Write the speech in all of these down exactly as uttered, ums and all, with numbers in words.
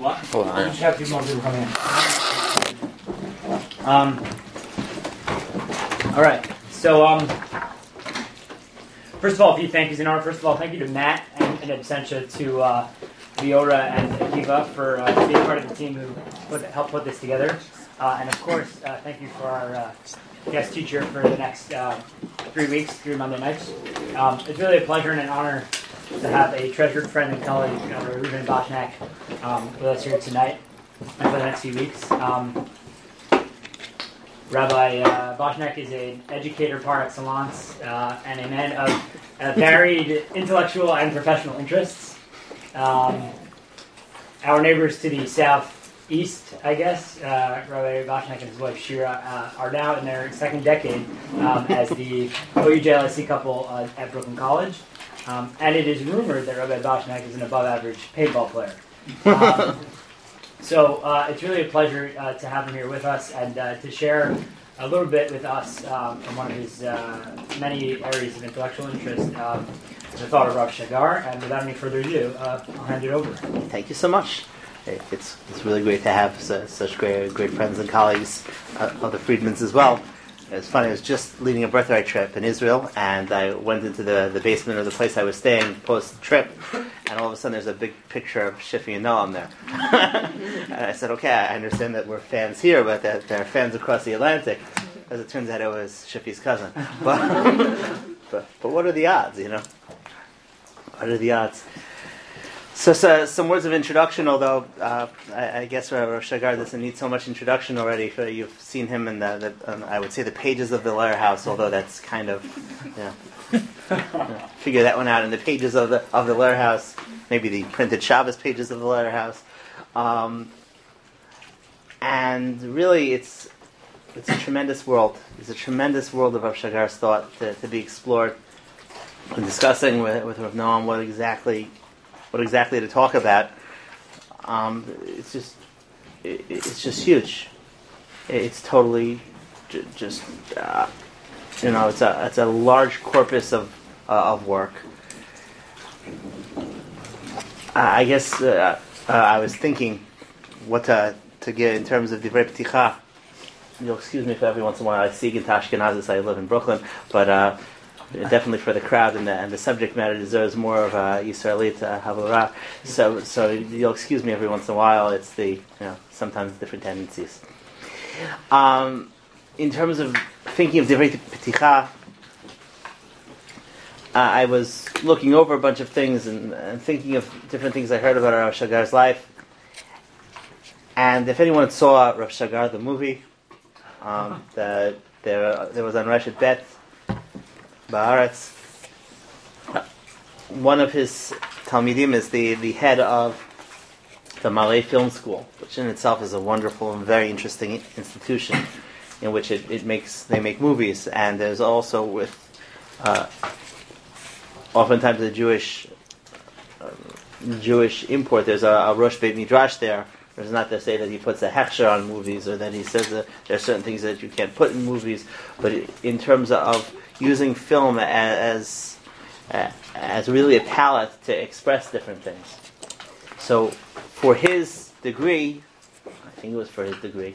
What? Hold on. You just have two more people coming in. Um, all right. So, um, first of all, a few thank yous in order. First of all, thank you to Matt and, and absentia to uh, Leora and Akiva for uh, being part of the team who put, helped put this together. Uh, and of course, uh, thank you for our uh, guest teacher for the next uh, three weeks, three Monday nights. Um, it's really a pleasure and an honor to have a treasured friend and colleague, uh, Reuben Boshnak, um, with us here tonight and for the next few weeks. Um, Rabbi uh, Boshnak is an educator par excellence uh, and a man of uh, varied intellectual and professional interests. Um, our neighbors to the southeast, I guess, uh, Rabbi Boshnak and his wife Shira uh, are now in their second decade um, as the O U J L I C couple uh, at Brooklyn College. Um, and it is rumored that Rabbi Boshnak is an above-average paintball player. Um, so uh, it's really a pleasure uh, to have him here with us and uh, to share a little bit with us um, from one of his uh, many areas of intellectual interest, um, the thought of Rav Shagar. And without any further ado, uh, I'll hand it over. Thank you so much. It's it's really great to have su- such great great friends and colleagues uh, of the Friedmans as well. It's funny, I was just leading a birthright trip in Israel, and I went into the, the basement of the place I was staying post-trip, and all of a sudden there's a big picture of Shifi and Noam there. And I said, okay, I understand that we're fans here, but that there are fans across the Atlantic. As it turns out, it was Shifi's cousin. But, but, but what are the odds, you know? What are the odds? So, so some words of introduction, although uh, I, I guess Rav Shagar doesn't need so much introduction already. For, you've seen him in the, the um, I would say, the pages of the Lehr House, although that's kind of, you know, figure that one out in the pages of the of the Lehr House, maybe the printed Shabbos pages of the Lehr House. Um, and really, it's it's a tremendous world. It's a tremendous world of Rav Shagar's thought to, to be explored and discussing with, with Rav Noam what exactly... What exactly to talk about? Um, it's just, it, it's just huge. It's totally, j- just, uh, you know, it's a it's a large corpus of uh, of work. Uh, I guess uh, uh, I was thinking what to to get in terms of divrei pticha. You'll excuse me for every once in a while I speak in Ashkenazis. I live in Brooklyn, but. Uh, Definitely for the crowd, and the, and the subject matter deserves more of a Yisraelit uh, Havurah. So, so you'll excuse me every once in a while. It's the, you know, sometimes different tendencies. Um, in terms of thinking of divrei pticha, uh, I was looking over a bunch of things and, and thinking of different things I heard about Rav Shagar's life. And if anyone saw Rav Shagar the movie, um, the, there there was on Reshet Bet. Ba'aretz. One of his Talmidim is the, the head of the Malay Film School, which in itself is a wonderful and very interesting institution in which it, it makes they make movies. And there's also with uh, oftentimes a Jewish uh, Jewish import. There's a, a Rosh Beit Midrash there. There's not to say that he puts a hechsher on movies or that he says that there are certain things that you can't put in movies, but in terms of using film as as, as really a palette to express different things. So, for his degree, I think it was for his degree,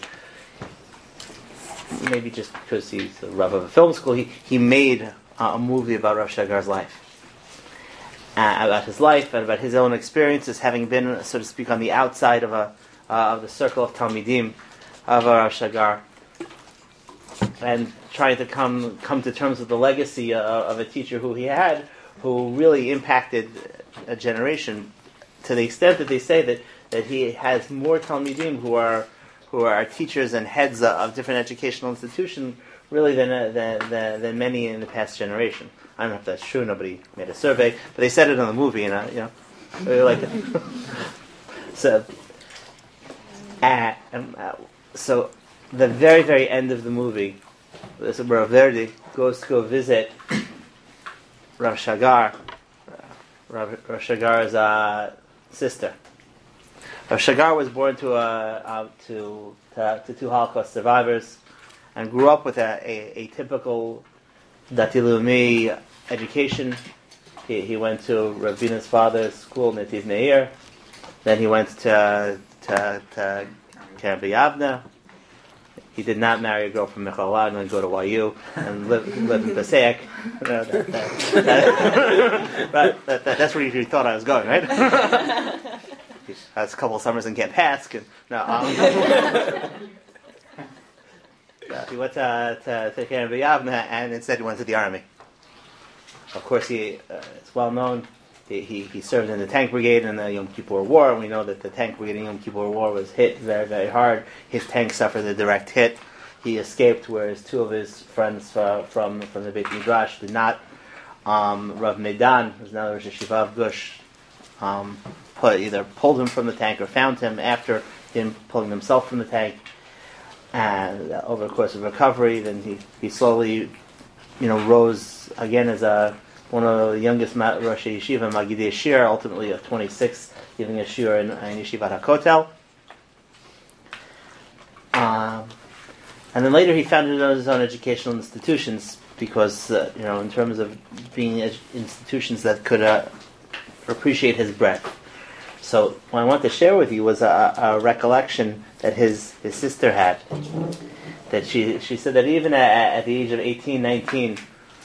maybe just because he's a Rav of a film school, he, he made uh, a movie about Rav Shagar's life. Uh, about his life and about his own experiences, having been, so to speak, on the outside of a uh, of the circle of Talmidim of Rav Shagar, and trying to come come to terms with the legacy uh, of a teacher who he had, who really impacted a generation, to the extent that they say that, that he has more Talmidim who are who are teachers and heads of different educational institutions, really than uh, than, than than many in the past generation. I don't know if that's true. Nobody made a survey, but they said it in the movie, and uh, you know, really like it. so, uh, um, uh, so the very very end of the movie, this is where Rav Verdi goes to go visit Rav Shagar, Rav, Rav Shagar's uh, sister. Rav Shagar was born to a uh, to, to to two Holocaust survivors, and grew up with a, a, a typical Dati Leumi education. He, he went to Ravina's father's school, Netiv Meir. Then he went to uh, to, to Karen B'Yavne. He did not marry a girl from Mechalad and then go to Y U and live, live in Passaic. You know, that, that, that, right? that, that, that's where you thought I was going, right? I was a couple of summers in Camp Hask. And, no, um, he went to, to, to Karen B'Yavne and instead he went to the army. Of course, he uh, it's well known. He, he he served in the tank brigade in the Yom Kippur War, and we know that the tank brigade in Yom Kippur War was hit very, very hard. His tank suffered a direct hit. He escaped, whereas two of his friends uh, from from the Beit Midrash did not. Um, Rav Medan, who's now the Rosh Yeshiva of Gush, um, put, either pulled him from the tank or found him after him pulling himself from the tank. And uh, over the course of recovery, then he, he slowly, you know, rose again as a one of the youngest Rosh Yeshiva, Magidei Shir, ultimately at twenty-six, giving a shir in, in Yeshivat HaKotel. Um, and then later he founded his own educational institutions because, uh, you know, in terms of being ed- institutions that could uh, appreciate his breadth. So what I want to share with you was a, a recollection that his, his sister had. That she she said that even at, at the age of eighteen, nineteen,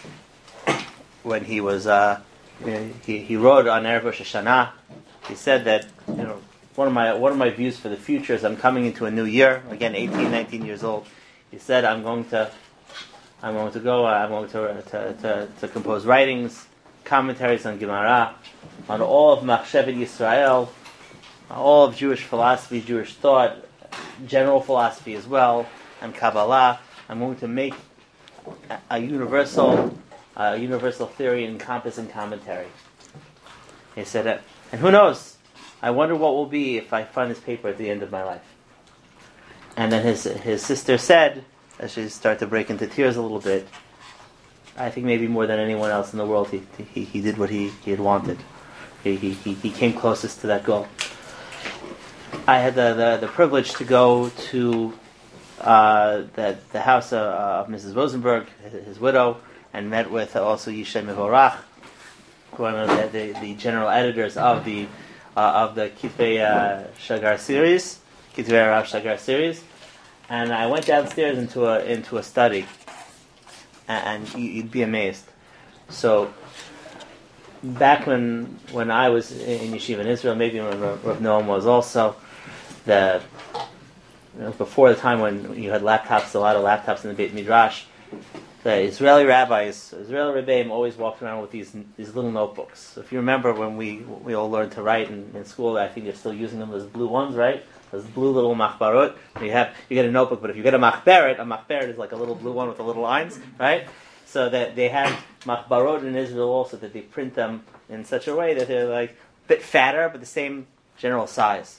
when he was, uh, you know, he he wrote on Erev Rosh Hashanah, he said that, you know, one of my one of my views for the future is I'm coming into a new year. Again, eighteen, nineteen years old. He said I'm going to, I'm going to go. Uh, I'm going to, to to to compose writings, commentaries on Gemara, on all of Machshevet Yisrael, all of Jewish philosophy, Jewish thought, general philosophy as well, and Kabbalah. I'm going to make a, a universal. Uh, universal theory and compass and commentary. He said that, and who knows? I wonder what will be if I find this paper at the end of my life. And then his his sister said, as she started to break into tears a little bit, I think maybe more than anyone else in the world, he he, he did what he, he had wanted. He, he he he came closest to that goal. I had the the, the privilege to go to uh, the the house of, of Missus Rosenberg, his, his widow, and met with also Yishay Mevorach, one of the, the, the general editors of the uh, of the Kitvei uh, Shagar series, Kitvei Rav Shagar series, and I went downstairs into a into a study, and, and you'd be amazed. So back when when I was in yeshiva in Israel, maybe when Rav Noam was also, the you know, before the time when you had laptops, a lot of laptops in the Beit Midrash. The Israeli rabbis, Israeli rebbeim, always walked around with these these little notebooks. So if you remember when we we all learned to write in, in school, I think they're still using them, those blue ones, right? Those blue little machbarot. You have you get a notebook, but if you get a machberet, a machberet is like a little blue one with the little lines, right? So that they have machbarot in Israel also, that they print them in such a way that they're like a bit fatter, but the same general size.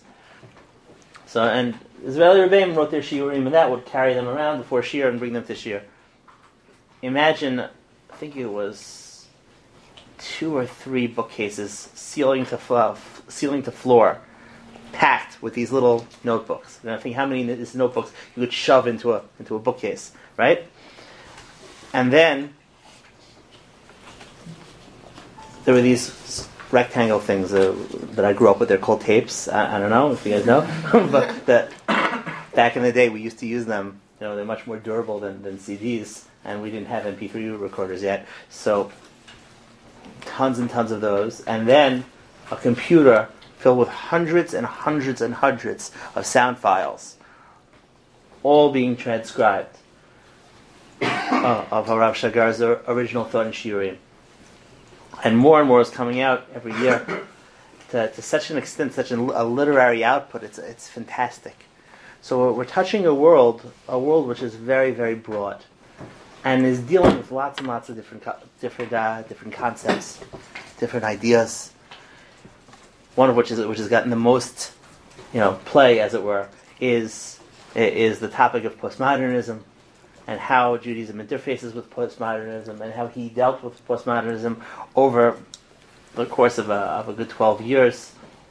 So and Israeli rebbeim wrote their shiurim, and that would carry them around before shir and bring them to shir. Imagine, I think it was two or three bookcases, ceiling to floor, ceiling to floor, packed with these little notebooks. And I think how many of these notebooks you could shove into a into a bookcase, right? And then there were these rectangle things uh, that I grew up with. They're called tapes. I, I don't know if you guys know, but that back in the day we used to use them. You know, they're much more durable than, than C Ds. And we didn't have M P three recorders yet, so tons and tons of those. And then a computer filled with hundreds and hundreds and hundreds of sound files, all being transcribed uh, of Harav Shagar's original thought in Shiurim. And more and more is coming out every year to, to such an extent, such a, a literary output. It's it's fantastic. So we're, we're touching a world, a world which is very, very broad, and is dealing with lots and lots of different, co- different, uh, different concepts, different ideas. One of which is which has gotten the most, you know, play, as it were, is is the topic of postmodernism, and how Judaism interfaces with postmodernism, and how he dealt with postmodernism over the course of a of a good twelve years.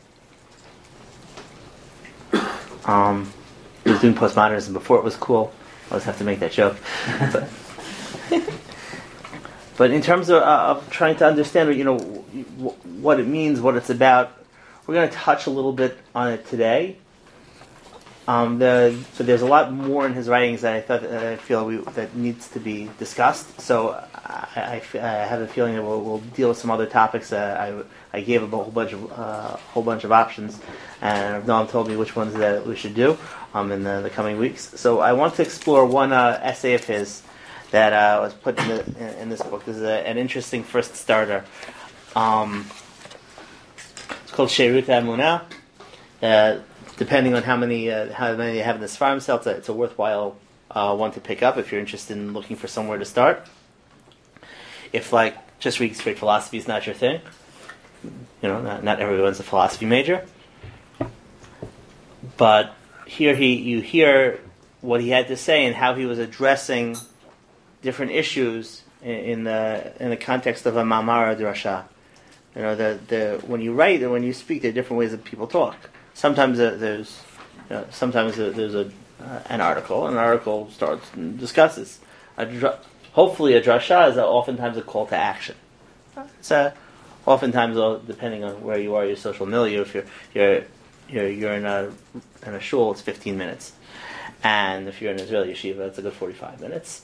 Um, he was doing postmodernism before it was cool. I always have to make that joke. But, but in terms of, uh, of trying to understand, you know, w- what it means, what it's about, we're going to touch a little bit on it today. Um, the, so there's a lot more in his writings that I thought that I feel we, that needs to be discussed. So I, I, I have a feeling that we'll, we'll deal with some other topics. Uh, I I gave him a whole bunch of uh, whole bunch of options, and Noam told me which ones that we should do um, in the, the coming weeks. So I want to explore one uh, essay of his that uh, was put in, the, in, in this book. This is a, an interesting first starter. Um, it's called Sheirut HaEmunah. Uh, depending on how many uh, how many you have in this farm cell, it's a, it's a worthwhile uh, one to pick up if you're interested in looking for somewhere to start. If like just reading straight philosophy is not your thing, you know, not, not everyone's a philosophy major. But here he you hear what he had to say and how he was addressing different issues in, in the in the context of a mamar drasha. You know, the the when you write and when you speak, there are different ways that people talk. Sometimes uh, there's, you know, sometimes uh, there's a uh, an article. An article starts and discusses. A dr- hopefully, a drasha is a, oftentimes a call to action. It's a, oftentimes, uh, depending on where you are, your social milieu. If you're you're you're, you're in a in a shul, it's fifteen minutes, and if you're in Israeli yeshiva, it's a good forty-five minutes.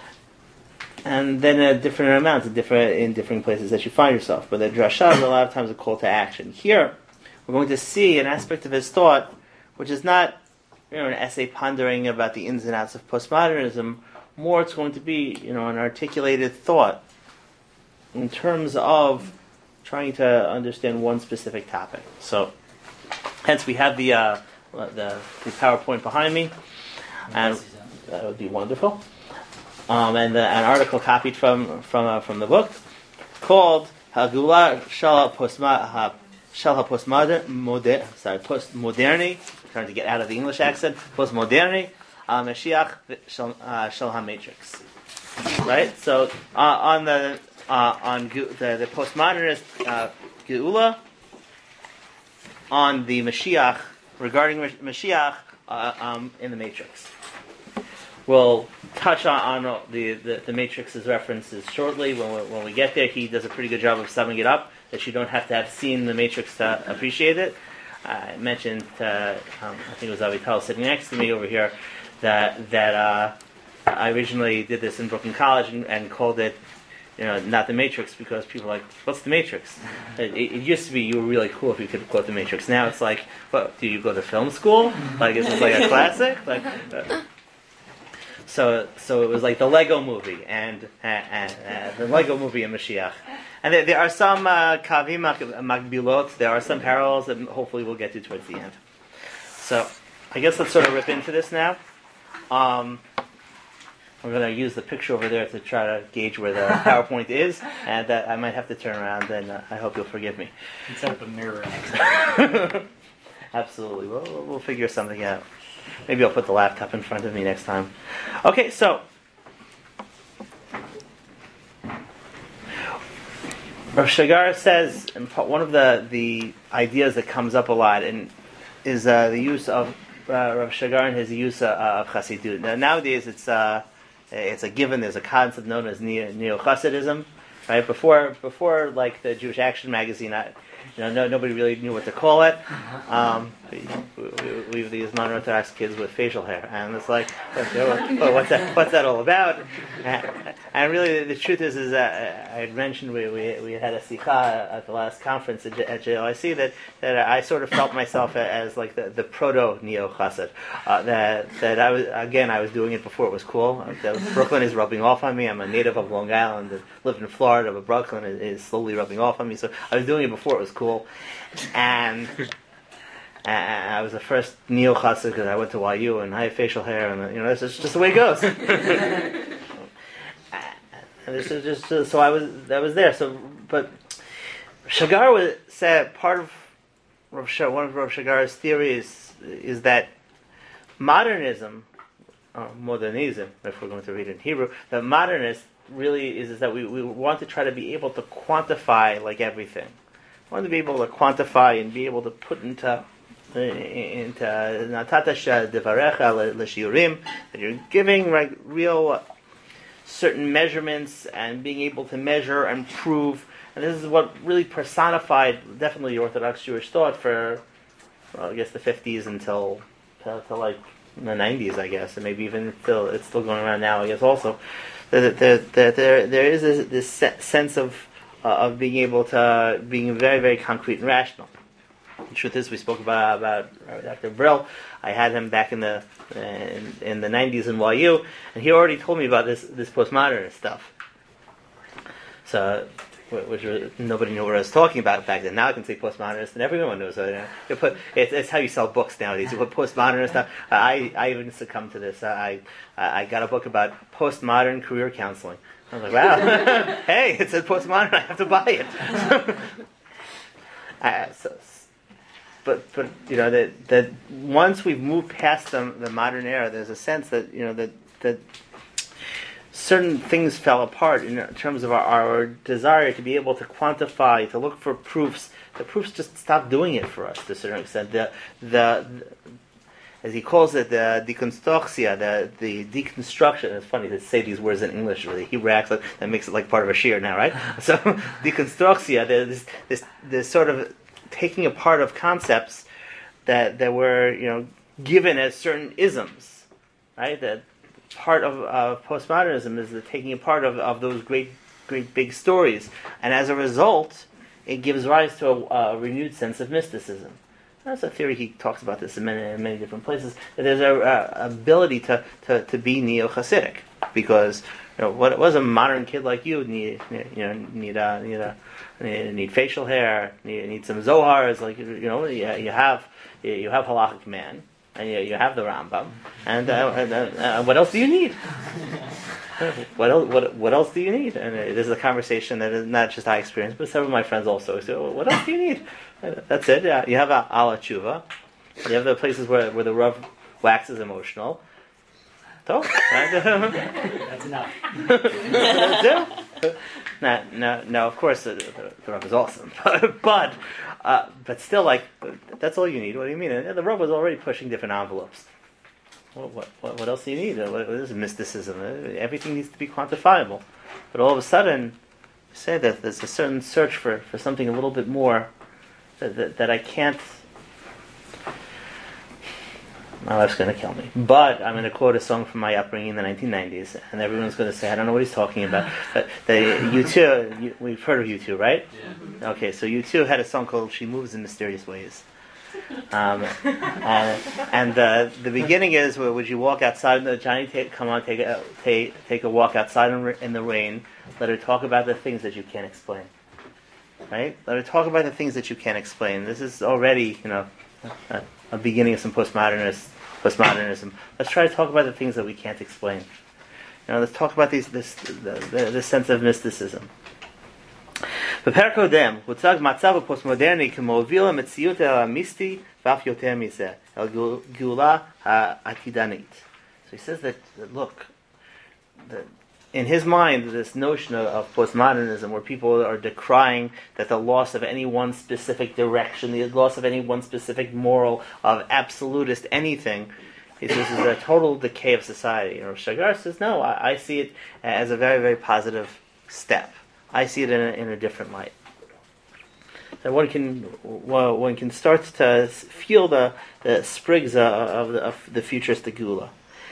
And then a different amount, different in different places that you find yourself. But the drasha is a lot of times a call to action. Here, we're going to see an aspect of his thought, which is not, you know, an essay pondering about the ins and outs of postmodernism. More, it's going to be, you know, an articulated thought in terms of trying to understand one specific topic. So, hence we have the uh, the, the PowerPoint behind me, and that would be wonderful. Um, and the, an article copied from from uh, from the book called Hagula Shal Postma. Shal HaPostmodern, moder, sorry, postmoderni, trying to get out of the English accent, postmoderni, uh, Mashiach Shal uh, HaMatrix. Right? So, uh, on the, uh, on the, the postmodernist uh, Geula, on the Mashiach, regarding Mashiach uh, um, in the Matrix. We'll touch on, on the, the, the Matrix's references shortly. When we, when we get there, he does a pretty good job of summing it up, that you don't have to have seen the Matrix to appreciate it. I mentioned, uh, um, I think it was Avital sitting next to me over here, that that uh, I originally did this in Brooklyn College and, and called it, you know, not the Matrix, because people are like, what's the Matrix? It, it, it used to be you were really cool if you could quote the Matrix. Now it's like, what, do you go to film school? Like, is this like a classic? Like, uh, So, so it was like the Lego movie and uh, uh, uh, the Lego movie and Mashiach, and there, there are some uh, kavim makbilot. There are some parallels that hopefully we'll get to towards the end. So, I guess let's sort of rip into this now. Um, we're going to use the picture over there to try to gauge where the PowerPoint is, and uh, I might have to turn around. And uh, I hope you'll forgive me. And set up a mirror. Absolutely, we'll, we'll figure something out. Maybe I'll put the laptop in front of me next time. Okay, so Rav Shagar says, and one of the, the ideas that comes up a lot and is uh, the use of uh, Rav Shagar and his use uh, of Chassidut. Now, nowadays, it's uh, it's a given. There's a concept known as Neo Chassidism, right? Before before like the Jewish Action magazine, I, you know, no, nobody really knew what to call it. Um, we, we, we have these non-Orthodox kids with facial hair, and it's like, oh, what's that? What's that all about? And really, the truth is, is that I had mentioned we we, we had a sikha at the last conference at, at J L I C that, that I sort of felt myself as like the, the proto neo chassid. Uh, that that I was again I was doing it before it was cool. That Brooklyn is rubbing off on me. I'm a native of Long Island, that lived in Florida, but Brooklyn is, is slowly rubbing off on me. So I was doing it before it was cool, and. And I was the first neo chassid because I went to Y U and I have facial hair, and you know that's just, just the way it goes. And this is just so I was I was there. So, but Shagar was said part of Rav Shagar, one of Rav Shagar's theories is that modernism, uh, modernism, if we're going to read it in Hebrew, that modernist really is, is that we, we want to try to be able to quantify like everything. We want to be able to quantify and be able to put into into natata devarecha l'shiurim, that you're giving like real certain measurements and being able to measure and prove, and this is what really personified definitely Orthodox Jewish thought for, well, I guess the fifties until to, to like in the nineties, I guess, and maybe even still it's still going around now, I guess. Also, that there there there there is a, this sense of uh, of being able to being very very concrete and rational. The truth is, we spoke about about Doctor Brill. I had him back in the in, in the nineties in Y U, and he already told me about this this postmodernist stuff. So, which was, nobody knew what I was talking about back then. Now I can say postmodernist, and everyone knows it. You put, it's, it's how you sell books nowadays. You put postmodernist. I I even succumbed to this. I I got a book about postmodern career counseling. I was like, wow, hey, it said postmodern. I have to buy it. uh, so, but but you know that that once we've moved past the, the modern era, there's a sense that you know that that. certain things fell apart in terms of our, our desire to be able to quantify, to look for proofs. The proofs just stopped doing it for us to a certain extent. The, the, the as he calls it, the deconstruction, the the deconstruction. It's funny to say these words in English. Really, Hebrew accent that makes it like part of a shir now, right? So deconstruction, this this this sort of taking apart of concepts that that were you know given as certain isms, right? That part of uh, postmodernism is the taking apart of, of those great, great big stories, and as a result, it gives rise to a, a renewed sense of mysticism. That's a theory. He talks about this in many, in many different places. That there's a, a ability to, to, to be neo-Hasidic, because you know what was a modern kid like you need you know need a, need a need, need facial hair, need, need some Zohars, like you know you, you have you have halachic man. And you, you have the Rambam, and, uh, and uh, uh, what else do you need? what else? What, what else do you need? And uh, this is a conversation that is not just I experienced, but several of my friends also. So, what else do you need? Uh, that's it. Yeah, you have a ala tshuva. You have the places where where the Rav waxes emotional. So, that's enough. That's it. Now, now, now, of course, the, the, the Rav is awesome, but but, uh, but still, like, that's all you need. What do you mean? And the Rav was already pushing different envelopes. What, what, what, what else do you need? What, what is mysticism? Everything needs to be quantifiable. But all of a sudden, you say that there's a certain search for, for something a little bit more that, that, that I can't. My wife's going to kill me. But I'm going to quote a song from my upbringing in the nineteen nineties, and everyone's going to say, I don't know what he's talking about. But the, U two, you, we've heard of U two, right? Yeah. Okay, so U two had a song called She Moves in Mysterious Ways. Um, and and uh, the beginning is, where would you walk outside, and Johnny, take, come on, take a, take, take a walk outside in, in the rain, let her talk about the things that you can't explain. Right? Let her talk about the things that you can't explain. This is already, you know, a, a beginning of some postmodernist postmodernism. Let's try to talk about the things that we can't explain. You know, let's talk about these this the, the, this sense of mysticism. בפרק קודם הוצג מצב הפוסט-מודרני כמוביל המציאות המיסטי ואף יותר מזה, אל גאולה העתידנית. So he says that, that look, that in his mind, this notion of, of postmodernism, where people are decrying that the loss of any one specific direction, the loss of any one specific moral, of absolutist anything, he says is a total decay of society. And Shagar says, no, I, I see it as a very, very positive step. I see it in a, in a different light. That one can well, one can start to feel the, the sprigs of the, of the futuristic Gula.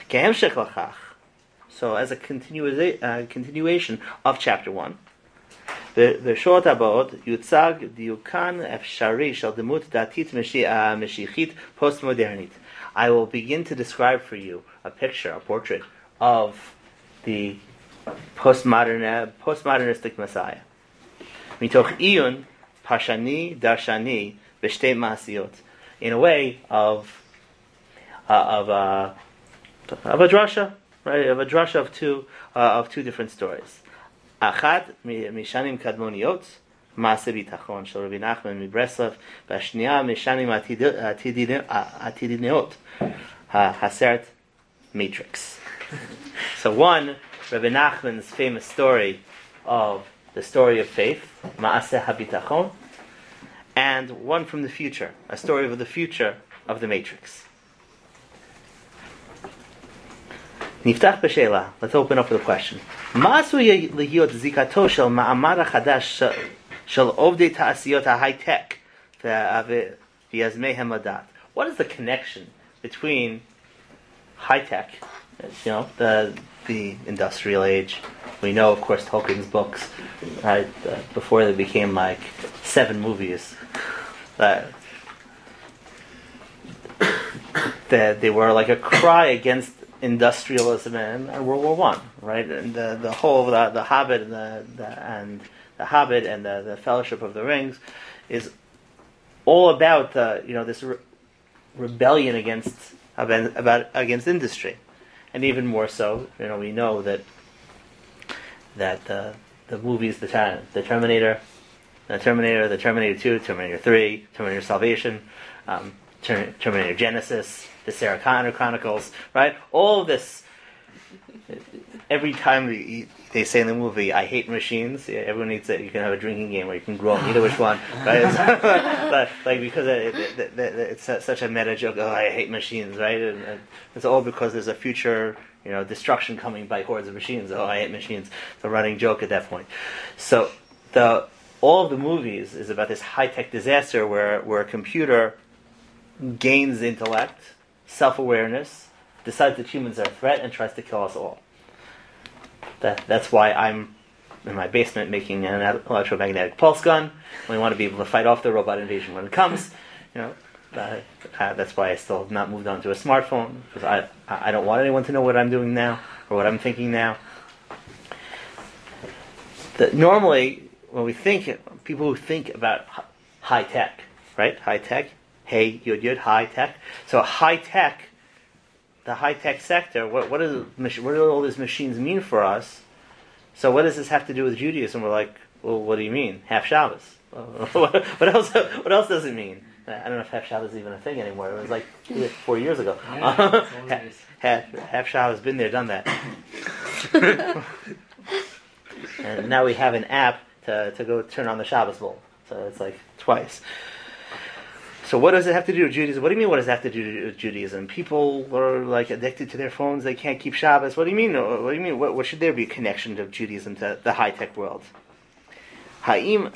So, as a continua- uh, continuation of chapter one, בשעות הבאות יוצג דיוקן אפשרי של דמות דתית משיחית פוסט-מודרנית. I will begin to describe for you a picture, a portrait of the postmodern, postmodernistic Messiah. מתוך עיון פרשני דרשני בשתי מעשיות, in a way of uh, of uh, of a drasha. Right, of a drasha of two uh, of two different stories. Achad mishanim kadmoniyot, maaseh bitachon shel Rabbi Nachman miBreslov, v'ashniya mishanim atidiniot, haseret matrix. So one, Rabbi Nachman's famous story of the story of faith, maaseh habitachon, and one from the future, a story of the future of the matrix. Niftach b'sheila. Let's open up with a question. מה עשוי להיות זיקתו של מאמר החדש של עובדי תעשיות ההייטק ויזמי המדע? What is the connection between high tech, you know, the the industrial age. We know, of course, Tolkien's books, right? Uh, before they became like seven movies, that that they were like a cry against industrialism and, and World War One, right? And the the whole the, the Hobbit and the, the and the Hobbit and the, the Fellowship of the Rings is all about uh, you know this re- rebellion against about, about against industry, and even more so, you know, we know that that uh, the movies, the the Terminator, the Terminator, the Terminator Two, Terminator Three, Terminator Salvation, um, Ter- Terminator Genesis, the Sarah Connor Chronicles, right? All of this. Every time we, they say in the movie, "I hate machines," yeah, everyone needs it. You can have a drinking game where you can grow either which one, right? But, like because it, it, it, it, it's such a meta joke. Oh, I hate machines, right? And, and it's all because there's a future, you know, destruction coming by hordes of machines. Oh, I hate machines. It's a running joke at that point. So the all of the movies is about this high tech disaster where where a computer gains intellect, self awareness, decides that humans are a threat, and tries to kill us all. That, that's why I'm in my basement making an electromagnetic pulse gun. We want to be able to fight off the robot invasion when it comes. You know, uh, uh, that's why I still have not moved on to a smartphone, because I I don't want anyone to know what I'm doing now or what I'm thinking now. The, normally, when we think, people who think about high tech, right? High tech, hey, yud yud, high tech. So high tech. The high-tech sector, what what, is, what do all these machines mean for us? So what does this have to do with Judaism? We're like, well, what do you mean? Half Shabbos. What else What else does it mean? I don't know if half Shabbos is even a thing anymore. It was like four years ago. Yeah, half, half Shabbos, been there, done that. And now we have an app to, to go turn on the Shabbos bowl. So it's like twice. So what does it have to do with Judaism? What do you mean, what does it have to do with Judaism? People are like addicted to their phones, they can't keep Shabbos. What do you mean? What do you mean? What, what should there be a connection of Judaism to the high-tech world? Ha'im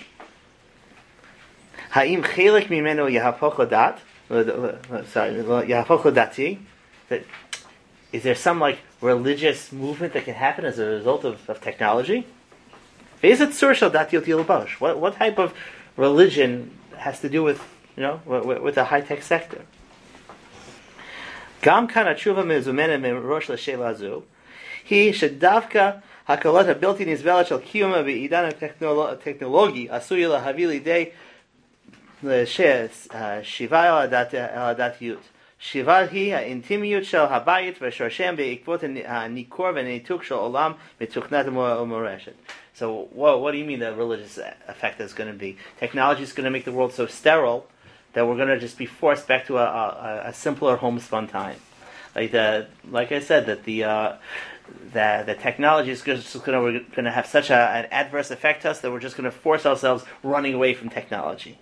Ha'im chelik mimeno yahapoch ladat? Sorry, yahapoch ladati? That is there some like religious movement that can happen as a result of, of technology? What what type of religion has to do with, you know, with, with the high-tech sector? Gam kan hatshuva mezumena merosh l'sheila hazu hi shedavka hakalot habilti nizvelet shel kiyuma beidan technology asuy lahavi lidei shiva el hadatiyut. Shiva hi ha'intimiyut shel habayit v'shoshem be'ikvot ha'nikor v'nituk shel olam mituchnat u'moreshet. So what, what do you mean the religious effect is going to be? Technology is going to make the world so sterile that we're going to just be forced back to a, a, a simpler homespun time. Like the, like I said, that the uh, the, the technology is just going to, we're going to have such a, an adverse effect to us that we're just going to force ourselves running away from technology.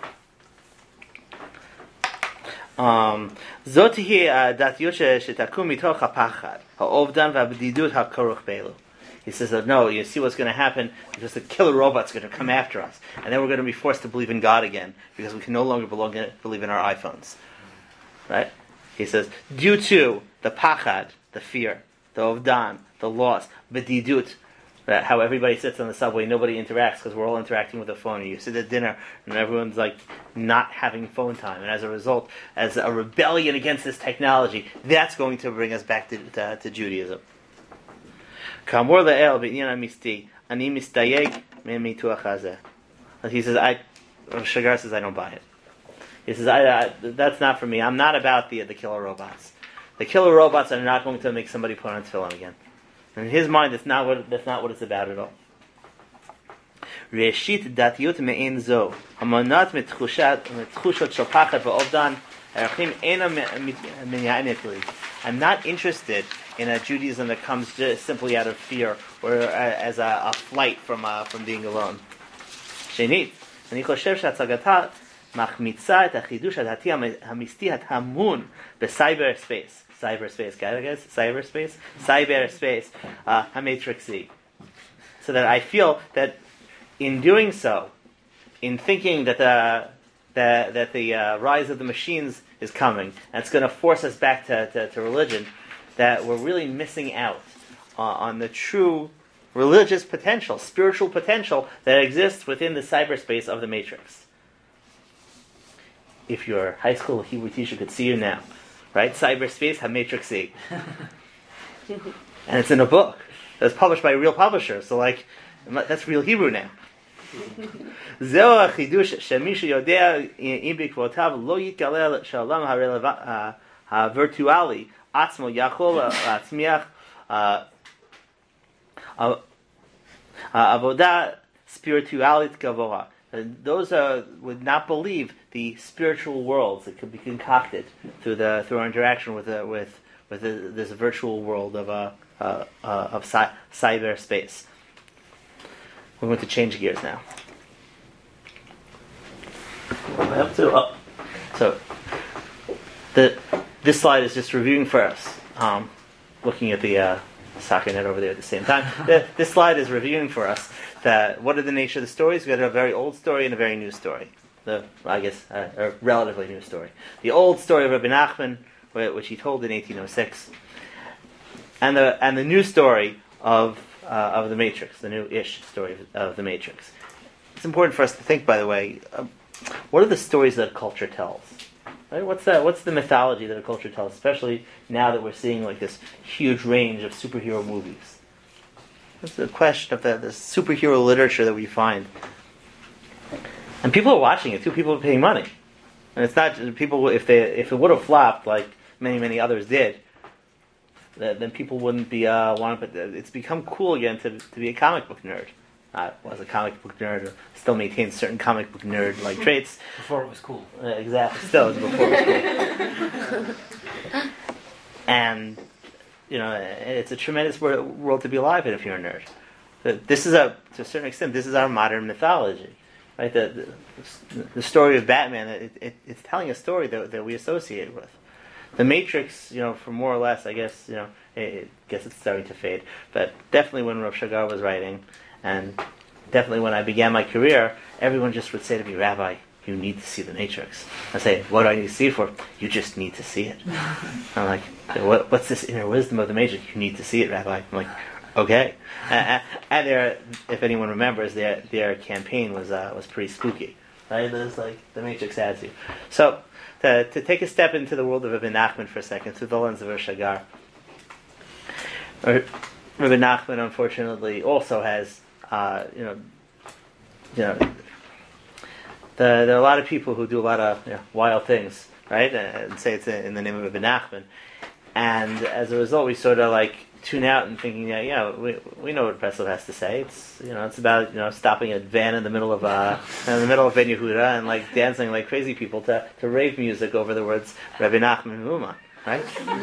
Zotihi datiyut shetakum mitoch hapachad ha'ovdan v'abdidut ha'koruch beilu. He says that no, you see what's going to happen, because the killer robot's going to come after us, and then we're going to be forced to believe in God again, because we can no longer belong in, believe in our iPhones. Right? He says, due to the pachad, the fear, the ovdan, the loss, b'didut, that how everybody sits on the subway, nobody interacts because we're all interacting with a phone. You sit at dinner and everyone's like not having phone time, and as a result, as a rebellion against this technology, that's going to bring us back to, to, to Judaism. Kamor le'el b'inyan misti ani mistayeg me'mituach hazeh. He says, I. Shagar says, I don't buy it. He says, I, I, that's not for me. I'm not about the the killer robots. The killer robots are not going to make somebody put on tefillin again. In his mind, that's not what that's not what it's about at all. Reshit datiyut me'en zo hamonat mitchushat mitchushot shel pachad va'ovdan erachim ena minyanet li. I'm not interested in a Judaism that comes just simply out of fear or uh, as a, a flight from uh, from being alone. Shenit, ani choshev she'atzagata machmitza et hachidush hadati hamisti hamun becyberspace. Cyberspace, guys, cyberspace, cyberspace, uh, hamatrixy. So that I feel that in doing so, in thinking that the that, that the uh, rise of the machines is coming, and it's going to force us back to, to, to religion, that we're really missing out uh, on the true religious potential, spiritual potential that exists within the cyberspace of the Matrix. If your high school Hebrew teacher could see you now, right? Cyberspace, HaMatrix eight. And it's in a book that's published by a real publisher, so like, that's real Hebrew now. זהו החידוש שמישהו יודע אם בעקבותיו לא יתגלה שהעולם הווירטואלי עצמו יכול להצמיח עבודה ספיריטואלית גבוהה. Those uh, would not believe the spiritual worlds that could be concocted through the through our interaction with uh, with with the, this virtual world of uh, uh, uh, of cy- cyberspace. We're going to change gears now. Up to up. So, the this slide is just reviewing for us. Um, looking at the uh, soccer net over there at the same time. the, this slide is reviewing for us that what are the nature of the stories. We got a very old story and a very new story. The I guess uh, a relatively new story. The old story of Rabbi Nachman, which he told in eighteen oh six, and the and the new story of Uh, of the Matrix, the new ish story of, of the Matrix. It's important for us to think, by the way, uh, what are the stories that a culture tells? Right? What's that? What's the mythology that a culture tells? Especially now that we're seeing like this huge range of superhero movies. That's the question of the, the superhero literature that we find, and people are watching it too. People are paying money, and it's not people. If they if it would have flopped like many many others did, then people wouldn't be uh, want. But it's become cool again to to be a comic book nerd. I was a comic book nerd, still maintains certain comic book nerd like traits. Before it was cool. Uh, exactly. Still, it was before it was cool. And you know, it's a tremendous world to be alive in if you're a nerd. But this is a to a certain extent, this is our modern mythology, right? The the, the story of Batman. It, it, it's telling a story that that we associate with. The Matrix, you know, for more or less, I guess, you know, I guess it's starting to fade. But definitely when Rav Shagar was writing, and definitely when I began my career, everyone just would say to me, Rabbi, you need to see The Matrix. I say, what do I need to see it for? You just need to see it. I'm like, what, what's this inner wisdom of The Matrix? You need to see it, Rabbi. I'm like, okay. and, and their, if anyone remembers, their their campaign was uh, was pretty spooky. Right? It was like The Matrix has you. So, To, to take a step into the world of Rabbi Nachman for a second, through the lens of Rav Shagar. Rabbi Nachman, unfortunately, also has, uh, you know, you know, the, there are a lot of people who do a lot of you know, wild things, right? And say it's in the name of Rabbi Nachman, and as a result, we sort of like tune out and thinking, yeah, yeah, we we know what Breslov has to say. It's you know, it's about you know stopping a van in the middle of uh in the middle of Ben Yehuda and like dancing like crazy people to, to rave music over the words Rabbi Nachman Muma, right?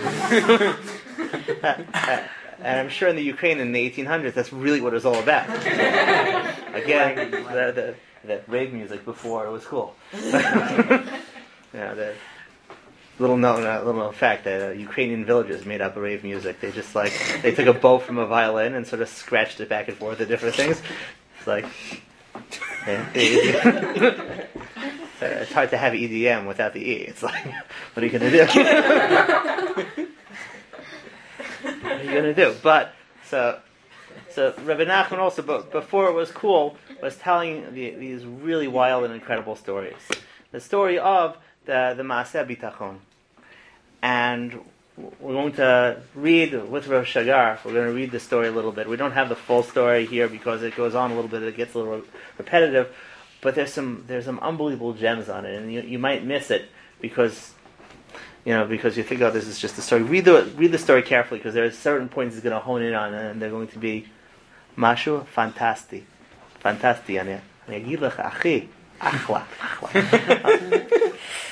And I'm sure in the Ukraine in the eighteen hundreds, that's really what it was all about. Again, the, the, that rave music before it was cool. Yeah, the little known, uh, little known fact that uh, Ukrainian villagers made up rave music. They just like they took a bow from a violin and sort of scratched it back and forth to different things. It's like yeah, it's hard to have E D M without the E. It's like, what are you gonna do? What are you gonna do? But so so Rabbi Nachman also, but before it was cool, was telling the, these really wild and incredible stories. The story of the the Maaseh Bitachon, and we're going to read with Rav Shagar. We're going to read the story a little bit. We don't have the full story here because it goes on a little bit. It gets a little repetitive, but there's some there's some unbelievable gems on it, and you you might miss it because you know because you think, oh, this is just a story. Read the read the story carefully because there are certain points it's going to hone in on, and they're going to be mashu fantasti, fantasti. Ani agid lech achi achla achla.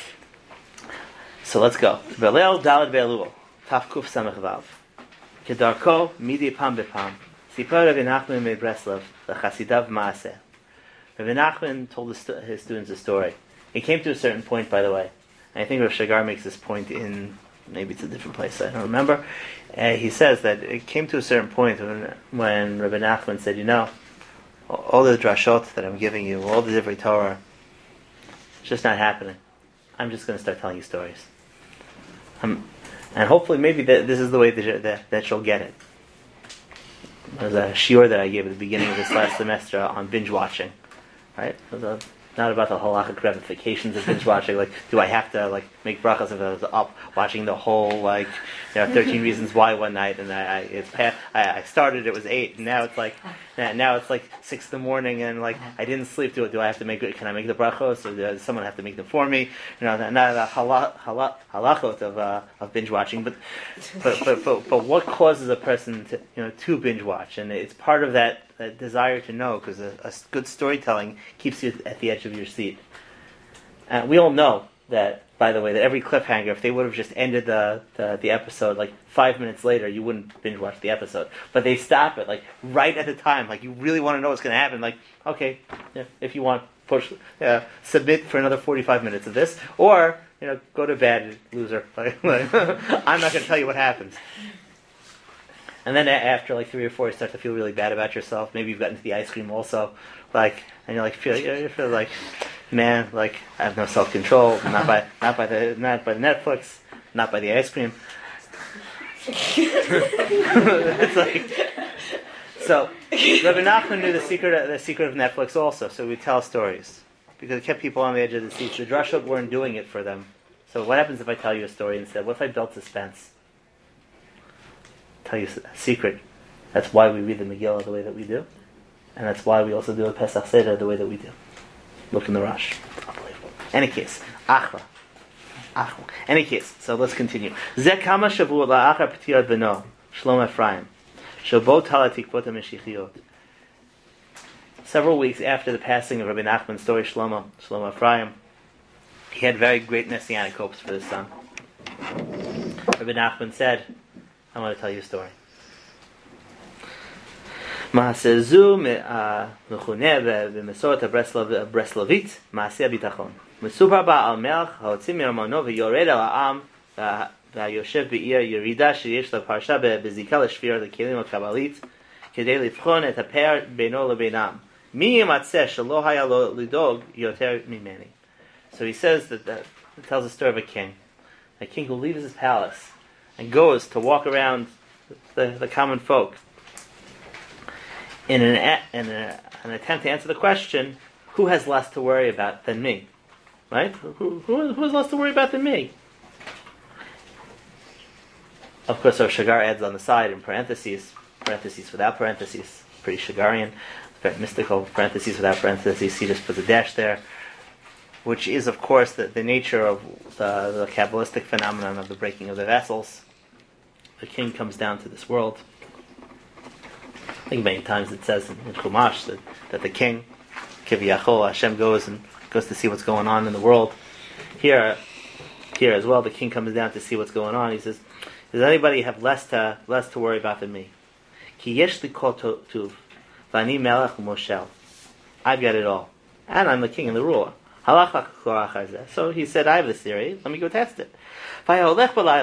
So let's go. Belel Dalad Be'elul Tafkuf Samech Vav Kedarko Midi Pam Bepam Sipar Rabbi Nachman made Breslov the Chasidav Maaseh. Rabbi Nachman told his, stu- his students a story. He came to a certain point, by the way. And I think Rav Shagar makes this point in maybe it's a different place. I don't remember. Uh, he says that it came to a certain point when when Rabbi Nachman said, you know, all the drashot that I'm giving you, all the Divrei Torah, it's just not happening. I'm just going to start telling you stories. Um, and hopefully, maybe that this is the way that, that, that you'll get it. There's a shiur that I gave at the beginning of this last semester on binge watching, right? It was a, not about the halachic ramifications of binge watching. Like, do I have to like make brachas if I was up watching the whole like, you know, thirteen Reasons Why one night, and I, I it's past, I, I started it was eight, and now it's like now it's like six in the morning, and like I didn't sleep. Do do I have to make? Can I make the brachos, or does someone have to make them for me? You know, not the hala, hala, halachot of uh, of binge watching, but but, but but but what causes a person to you know to binge watch, and it's part of that. That desire to know, because a, a good storytelling keeps you at the edge of your seat. And we all know that, by the way, that every cliffhanger, if they would have just ended the, the, the episode like five minutes later, you wouldn't binge watch the episode. But they stop it like right at the time. Like you really want to know what's going to happen. Like, okay, yeah, if you want, push, uh, submit for another forty-five minutes of this, or you know, go to bed, loser. Like, like, I'm not going to tell you what happens. And then after like three or four, you start to feel really bad about yourself. Maybe you've gotten to the ice cream also, like, and you're like feel you feel like, man, like I have no self control. Not by not by the not by the Netflix, not by the ice cream. It's like so. Rabbi Nachman knew the secret the secret of Netflix also, so we tell stories because it kept people on the edge of the seat. The drashot weren't doing it for them. So what happens if I tell you a story instead? What if I built suspense? Tell you a secret. That's why we read the Megillah the way that we do, and that's why we also do a Pesach Seder the way that we do. Look in the Rush. Unbelievable. Any case, Achra. Achra. Any case, so let's continue. Ze kama shavua la'achar p'tirat beno Shlomo Ephraim shabo talatikvot ha'meshichiyot. Several weeks after the passing of Rabbi Nachman's story, Shlomo Shlomo Ephraim, he had very great messianic hopes for his son. Rabbi Nachman said, I want to tell you a story. Ma'aseh zu mechuneh b'mesorot habreslovit ma'aseh bitachon. Mesupar ba al melech ha'otzim mirmano v'yored al ha'am v'yoshev be'ir yerida sheyesh leparsha be'zika l'shvir l'kelim ha'kabalit kedei livchon et ha'per beino lebeinam mi yimatzeh shelo haya lo lidog yoter mimeni. So he says that, that it tells the story of a king, a king who leaves his palace and goes to walk around the, the common folk in, an, in a, an attempt to answer the question, who has less to worry about than me? Right? Who, who, who has less to worry about than me? Of course, our Shagar adds on the side in parentheses, parentheses without parentheses, pretty Shagarian, very mystical, parentheses without parentheses, he just puts a dash there, which is, of course, the, the nature of the, the Kabbalistic phenomenon of the breaking of the vessels. The king comes down to this world. I think many times it says in, in Chumash that, that the king, Kiviyachol, Hashem goes and goes to see what's going on in the world. Here, here as well, the king comes down to see what's going on. He says, does anybody have less to less to worry about than me? Ki yesh li kol tuv, v'ani melech u'moshel. I've got it all, and I'm the king and the ruler. So he said, I have this theory, let me go test it. So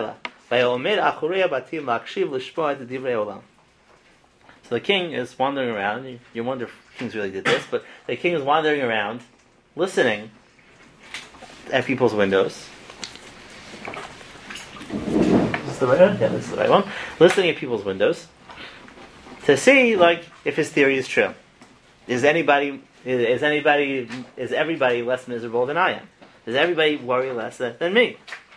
the king is wandering around. You wonder if kings really did this, but the king is wandering around, listening at people's windows. Is this the right one? Yeah, this is the right one. Listening at people's windows to see, like, if his theory is true. Is anybody... Is anybody? Is everybody less miserable than I am? Does everybody worry less than, than me?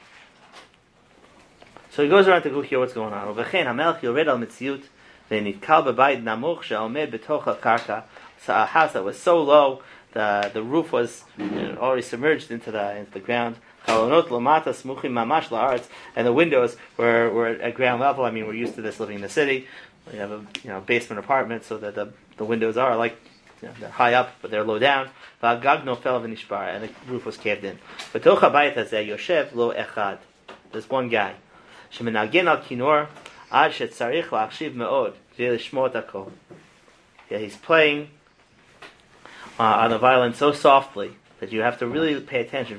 So he goes around to go hear what's going on. So a house that was so low, the the roof was you know, already submerged into the into the ground. And the windows were, were at ground level. I mean, we're used to this living in the city. We have a you know basement apartment, so that the the windows are like. You know, they're high up, but they're low down. And the roof was caved in. There's one guy. Yeah, he's playing uh, on the violin so softly that you have to really pay attention.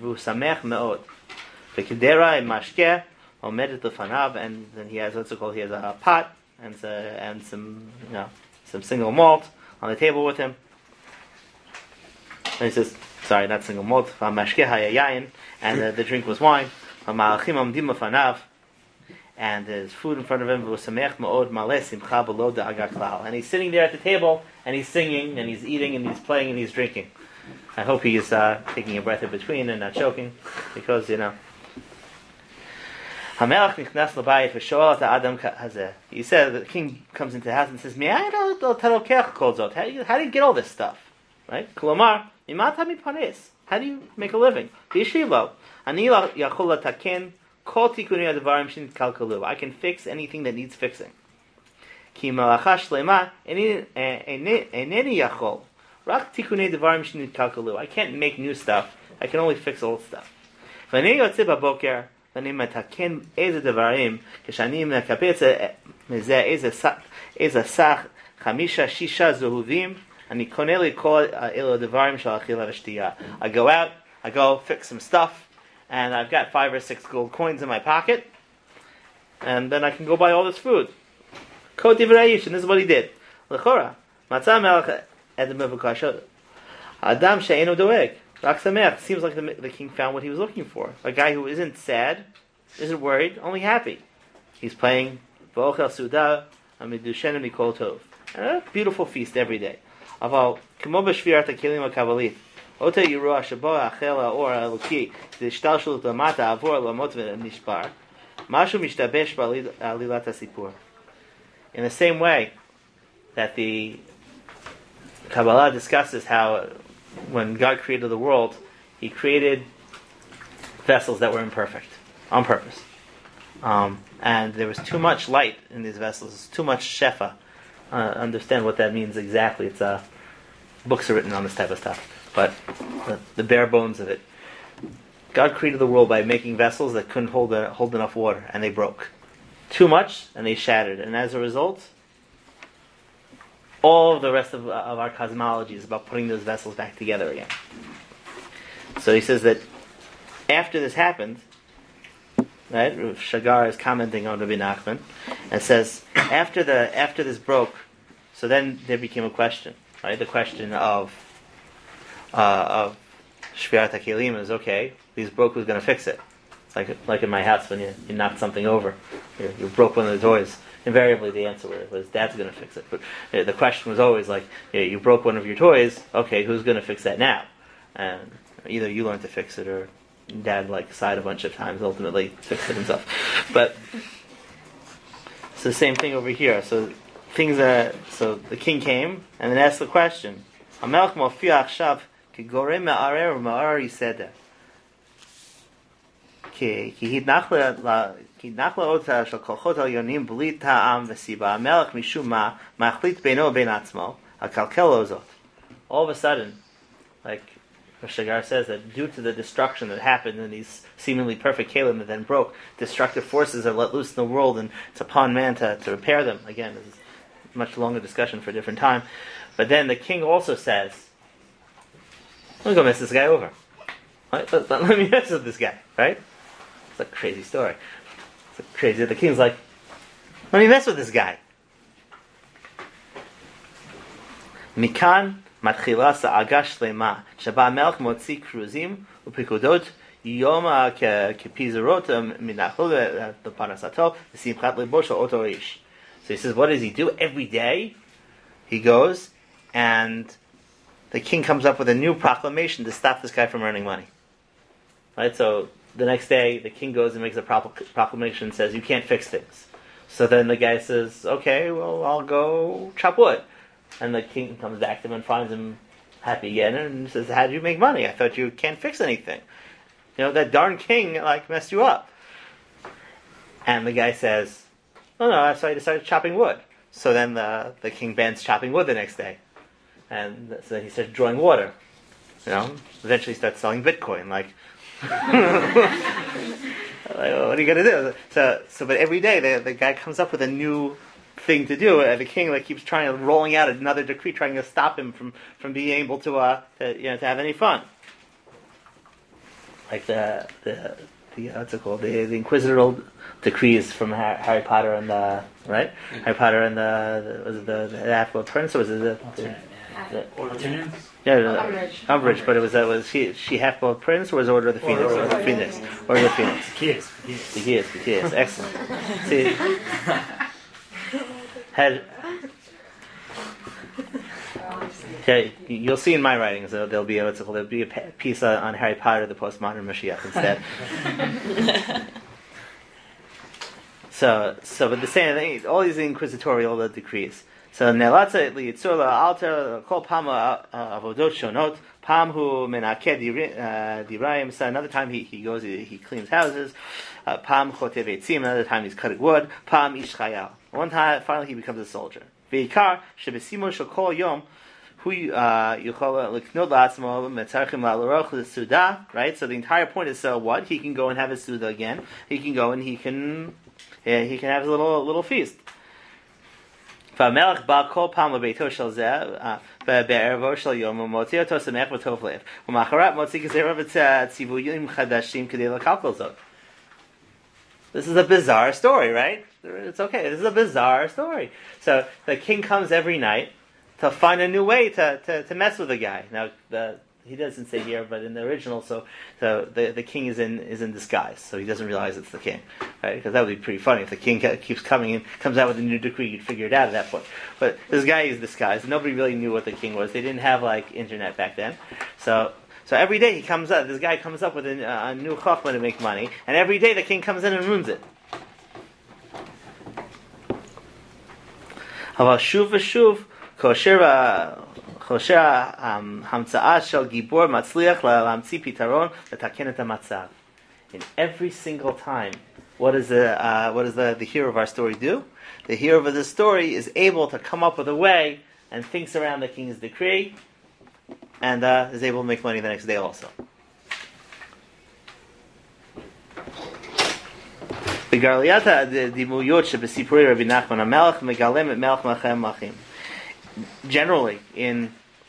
And then he has what's it called? He has a pot and, uh, and some, you know, some single malt on the table with him. And he says, sorry, not single malt, mashkeh hayayin, and the, the drink was wine. Malachim amdim lefanav, and there's food in front of him. V'usamech ma'od maleh simcha b'lo da'aga klal, and he's sitting there at the table, and he's singing, and he's eating, and he's playing, and he's drinking. I hope he's uh, taking a breath in between and not choking, because you know. Hamelach nichnas l'bayit v'shoal ha'adam hazeh. He said, the king comes into the house and says, "Me'ayin tarokech kol zot? How do you how do you get all this stuff?" Right? Kolomar, mimata mipanes. How do you make a living? V'yishilo, ani yachol lataken kol tikunei advarim shenitkalkalu. I can fix anything that needs fixing. Ki malacha shlema eneni yachol rak tikunei advarim shenitkalkalu. I can't make new stuff. I can only fix old stuff. V'nei yotzei baboker. ואני מתקן איזה דברים, כשאני מקפץ מזה איזה סך חמישה שישה זהובים, אני קונה לי כל אלו הדברים של אכילה ושתייה. I go out, I go fix some stuff, and I've got five or six gold coins in my pocket, and then I can go buy all this food. Ko divrei ish, and this is what he did. L'chora, matzah melech edem b'vukasha, adam she'enu doeg. Seems like the, the king found what he was looking for. A guy who isn't sad, isn't worried, only happy. He's playing V'ochel Suda Amidushen Mikol Tov. A beautiful feast every day. Aval Kemo b'shvirat hakelim ha'kavalit. Ota yirua shabo ha'achel ha'or ha'eloki d'shtalshul l'mata avor l'mot v'nishbar. Mashu mishtabesh ba'alilat ha'sipur. In the same way that the Kabbalah discusses how when God created the world, He created vessels that were imperfect, on purpose. Um, and there was too much light in these vessels, too much shefa. Uh, understand what that means exactly. It's uh, books are written on this type of stuff, but the, the bare bones of it. God created the world by making vessels that couldn't hold a, hold enough water, and they broke. Too much, and they shattered. And as a result, all of the rest of, of our cosmology is about putting those vessels back together again. So he says that after this happened, right, Shagar is commenting on Rabbi Nachman, and says, after the after this broke, so then there became a question, right? The question of uh, of Shvirat HaKelim is, okay, these broke, who's going to fix it? It's like like in my house when you, you knocked something over, you, you broke one of the toys. Invariably, the answer was Dad's going to fix it. But uh, the question was always like, yeah, you broke one of your toys. Okay, who's going to fix that now? And either you learn to fix it, or Dad like sighed a bunch of times, ultimately fixed it himself. But it's the same thing over here. So things are. So the king came and then asked the question. Hamelch mofiach shav kigorem me'arer me'arer yiseder. Ki ki hidnach la. כי נחלה אותה של כוחות עליונים בלי טעם וסיבה, המלך משום מה, מחליט בינו ובין עצמו, הקלקל לו זאת. All of a sudden, like Shagar says, that due to the destruction that happened in these seemingly perfect kelim that then broke, destructive forces are let loose in the world, and it's upon man to, to repair them. Again, this is a much longer discussion for a different time. But then the king also says, let me go mess this guy over. Right? Let, let, let me mess with this guy, right? It's a crazy story. It's crazy. The king's like, let me mess with this guy. Mikan matchila sa'aga shlema shaba melch motzi kruzim upikudot yoma kepizarot minachol b'parasato v'simchat lebo shel oto ish. So he says, what does he do? Every day he goes, and the king comes up with a new proclamation to stop this guy from earning money. Right? So the next day, the king goes and makes a proclamation and says, you can't fix things. So then the guy says, okay, well, I'll go chop wood. And the king comes back to him and finds him happy again and says, how do you make money? I thought you can't fix anything. You know, that darn king, like, messed you up. And the guy says, oh no, that's why I decided chopping wood. So then the, the king bans chopping wood the next day. And so then he starts drawing water. You know, eventually he starts selling Bitcoin, like, like, well, what are you gonna do? So, so, but every day the the guy comes up with a new thing to do, and the king like keeps trying to rolling out another decree, trying to stop him from, from being able to uh to, you know to have any fun. Like the the the uh, what's it called the the inquisitorial decrees from Harry, Harry Potter and the right mm-hmm. Harry Potter and the, the was it the, the Half-Blood Prince, or was it the, the Opportunities? Yeah, no, no, Umbrage. Umbrage, but it was, uh, was she, she half blood prince or was it Order of the Phoenix? Order Order of of the Phoenix. Order of the Phoenix. Kids. The Kids, the Kids, excellent. See, had, okay, you'll see in my writings, uh, there'll be a, what's it called, there'll be a piece uh, on Harry Potter, the postmodern Mashiach instead. so, so, but the same thing, all these inquisitorial uh, decrees. So nelatza liyitzur la'alter kol pama avodot shonot pam hu menakeh dirayim. So another time he, he goes he, he cleans houses. Uh, pam chotev etzim. Another time he's cutting wood. Pam ish chayal. One time finally he becomes a soldier. Veikar shebesimo shel kol yom hu yuchol liknod la'atzmo metzarchim la'loroch l'suda. Right. So the entire point is so what he can go and have his suda again. He can go and he can yeah, he can have his little little feast. והמלך בא כל פעם לביתו של זה, בערבו של יום, ומוציא אותו שמח וטוב לב. ומאחרת מוציא גזירה וציוויים חדשים כדי לקלקל זאת. This is a bizarre story, right? It's okay. This is a bizarre story. So the king comes every night to find a new way to, to, to mess with the guy. Now, the, he doesn't say here, but in the original, so, so the, the king is in is in disguise, so he doesn't realize it's the king, right? Because that would be pretty funny if the king keeps coming in, comes out with a new decree, you'd figure it out at that point. But this guy is disguised. Nobody really knew what the king was. They didn't have like internet back then, so so every day he comes up. This guy comes up with a, a new chachma to make money, and every day the king comes in and ruins it. Haval shuv v'shuv kosher. המצאה של גיבור מצליח להמציא פתרון לתקן את המצב. In every single time, what is the uh, what does the, the hero of our story do? The hero of the story is able to come up with a way and thinks around the king's decree, and uh, is able to make money the next day also. בגרליית הדימויות שבסיפורי רבי נחמן המלך מגלם את מלך מלכי המלכים. Generally, in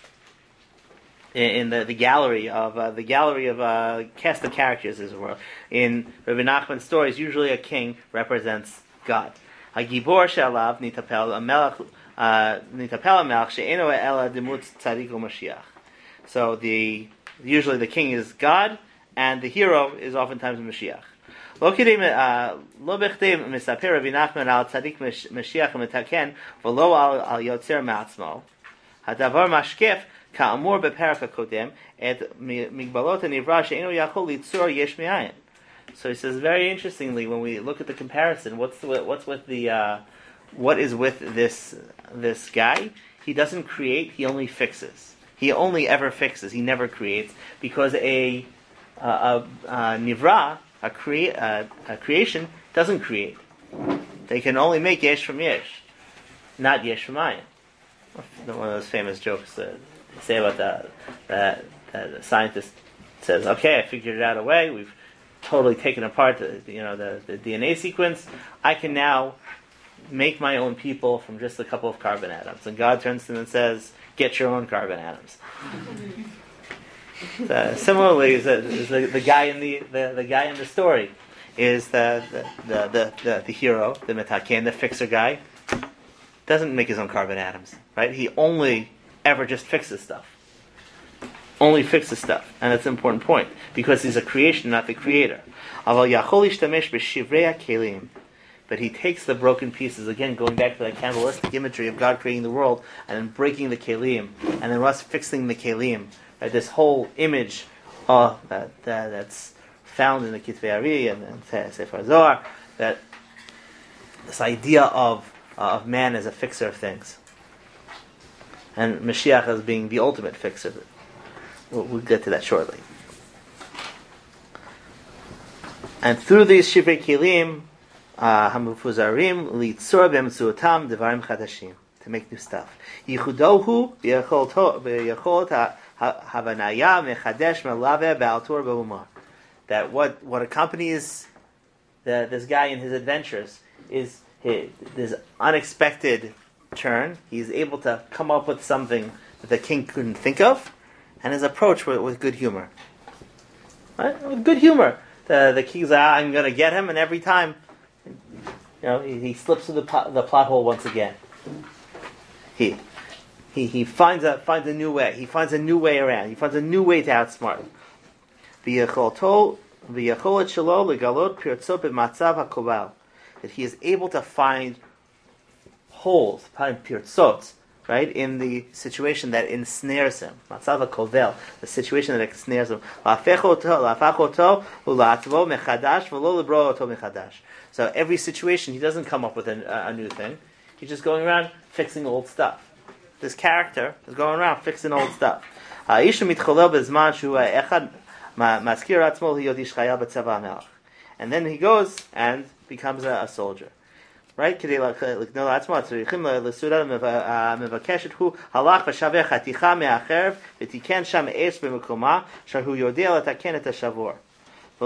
in the, the gallery of uh, the gallery of uh, cast of characters, as it were, in Rabbi Nachman's stories, usually a king represents God. Hagibor she'alav nitapel melech nitapel melech she'eno ela demut tzadik u'mashiach. So the usually the king is God, and the hero is oftentimes Mashiach. Lo b'chdeim misaper Rabbi Nachman al tzadik Mashiach metaken v'lo al yotzer ma'atzmo. Hadavar mashkef ka'amur beparak hakodem et migbalot hanivra she'enu yachol litzur yesh me'ayin. So he says very interestingly when we look at the comparison, what's the, what's with the uh, what is with this this guy? He doesn't create; he only fixes. He only ever fixes. He never creates because a a, a, a nivra. A, crea- uh, a creation doesn't create. They can only make yesh from yesh, not yesh from ayin. One of those famous jokes that they say about that, that, that the scientist says, "Okay, I figured out a way. We've totally taken apart the you know the, the D N A sequence. I can now make my own people from just a couple of carbon atoms." And God turns to him and says, "Get your own carbon atoms." Uh, similarly, is the, is the, the guy in the, the, the guy in the story is the the, the, the, the, the hero, the metaken, the fixer guy. Doesn't make his own carbon atoms, right? He only ever just fixes stuff. Only fixes stuff, and that's an important point because he's a creation, not the creator. But he takes the broken pieces again, going back to that cannibalistic imagery of God creating the world and then breaking the kelim, and then us fixing the kelim. Right, this whole image uh, that, that that's found in the Kitvei Ari and, and Sefer Zohar, that this idea of uh, of man as a fixer of things, and Mashiach as being the ultimate fixer. We'll, we'll get to that shortly. And through these shivrei kilim, hamufuzarim litzor b'emtzuotam devarim chadashim, to make new stuff. Yichudohu b'yacholot havanaya mechadesh melave ba'altur b'umar. That what what accompanies the, this guy in his adventures is his, this unexpected turn. He's able to come up with something that the king couldn't think of, and his approach with, with good humor. Right? With good humor. The the king's ah, I'm going to get him, and every time, you know, he, he slips through the, the plot hole once again. He he he finds a finds a new way. He finds a new way around. He finds a new way to outsmart him. V'yacholto v'yacholet shelo legalot pirtzot b'matzav hakoval. That he is able to find holes, find pirtzot, right, in the situation that ensnares him. Matzav hakovel, the situation that ensnares him. La'afechoto la'afachoto u'la'atvo mechadash v'lo lebro oto mechadash. So every situation, he doesn't come up with a, a new thing. He's just going around fixing old stuff. This character is going around fixing old stuff. And then he goes and becomes a, a soldier. Right? So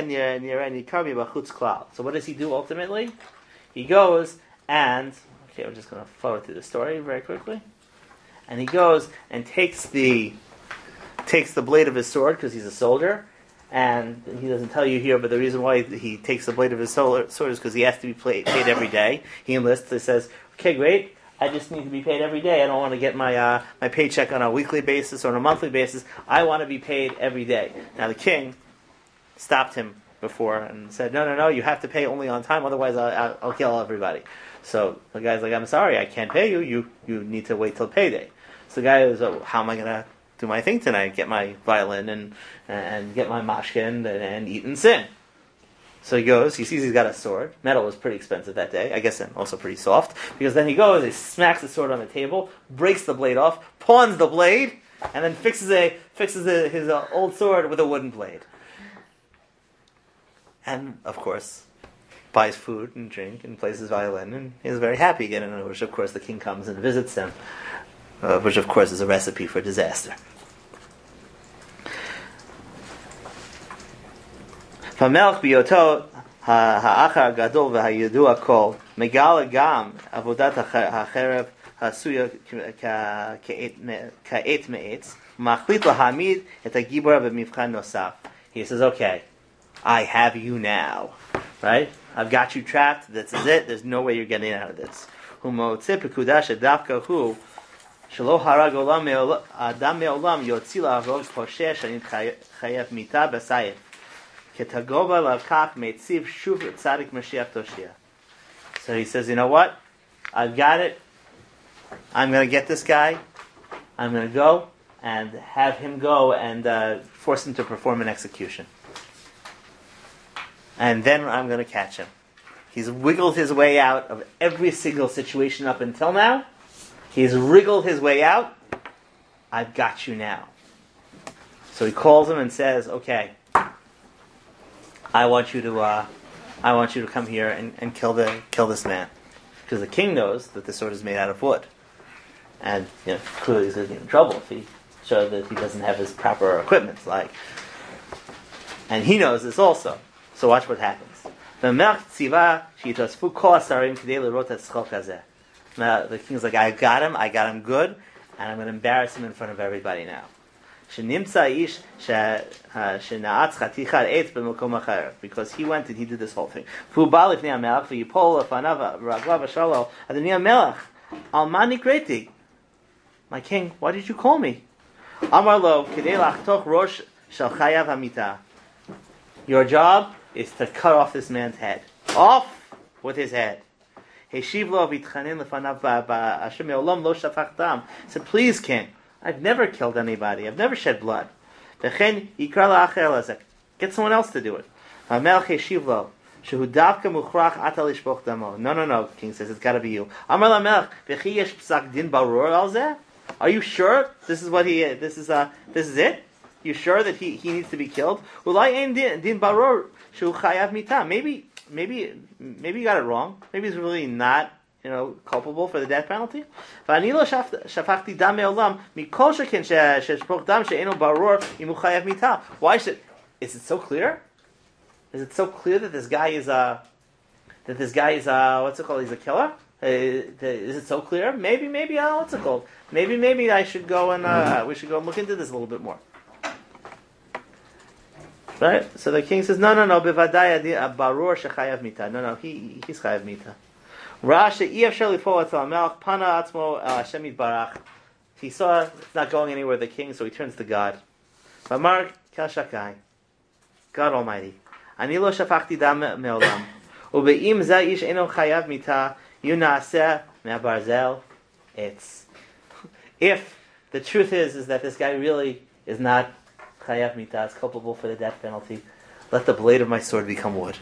what does he do ultimately? He goes and, okay, we're just going to forward through the story very quickly. And he goes and takes the takes the blade of his sword, because he's a soldier, and he doesn't tell you here, but the reason why he takes the blade of his sword is because he has to be paid every day. He enlists, he says, okay, great, I just need to be paid every day. I don't want to get my uh, my paycheck on a weekly basis or on a monthly basis. I want to be paid every day. Now the king stopped him before and said, no, no, no, you have to pay only on time, otherwise I'll, I'll kill everybody. So the guy's like, I'm sorry, I can't pay you, you you need to wait till payday. So the guy is, oh, how am I going to do my thing tonight? Get my violin and and get my mashkin and, and eat and sin. So he goes, he sees he's got a sword. Metal was pretty expensive that day, I guess, and also pretty soft, because then he goes, he smacks the sword on the table, breaks the blade off, pawns the blade, and then fixes a fixes a, his uh, old sword with a wooden blade. And, of course, buys food and drink and plays his violin, and he's very happy again, and which, of course, the king comes and visits him, uh, which, of course, is a recipe for disaster. Famelch biyoto ha'achar gadol v'hayidua kol megala gam avodat ha'cherev ha'suya ka'et me'etz machlit lahamid et ha'gibor b'mivchan nosaf. He says, okay, I have you now, right? I've got you trapped. This is it. There's no way you're getting out of this. Humotze pekudash edavka hu shelo harag olam adam me'olam yotzi la'arog posher shani chayev mita b'sayif ketagova lavkach meitziv shuv tzadik Mashiach Toshia. So he says, you know what? I've got it. I'm going to get this guy. I'm going to go and have him go and uh, force him to perform an execution. And then I'm going to catch him. He's wiggled his way out of every single situation up until now. He's wriggled his way out. I've got you now. So he calls him and says, okay, I want you to, uh, I want you to come here and, and kill the kill this man, because the king knows that the sword is made out of wood, and you know, clearly he's going to get in trouble if he shows that he doesn't have his proper equipment. Like, and he knows this also. So watch what happens. The king's like, I got him, I got him good, and I'm going to embarrass him in front of everybody now. Because he went and he did this whole thing. My king, why did you call me? Your job is to cut off this man's head. Off with his head. He said, please, king, I've never killed anybody. I've never shed blood. Get someone else to do it. No, no, no, king says, it's got to be you. Are you sure this is what he this is uh this is it? You sure that he, he needs to be killed? Maybe maybe maybe you got it wrong. Maybe he's really not, you know, culpable for the death penalty. Why should? Is it so clear? Is it so clear that this guy is a that this guy is a what's it called? He's a killer. Uh, is it so clear? Maybe maybe uh, what's it called? Maybe maybe I should go and uh, we should go and look into this a little bit more. Right? So the king says, no, no, no, bevadai barur shechayav mita. No, no, he he's chayav mita. Rashi iyafshar lifol atzal melch pana atzmo el Hashem yitbarach he saw it's not going anywhere with the king, so he turns to God. V'amar kashakai, God Almighty, ani lo shafachti dam me'olam, ube'im za ish eno chayav mita yunaseh me'barzel etz. If the truth is is that this guy really is not chayav mita, is culpable for the death penalty, let the blade of my sword become wood.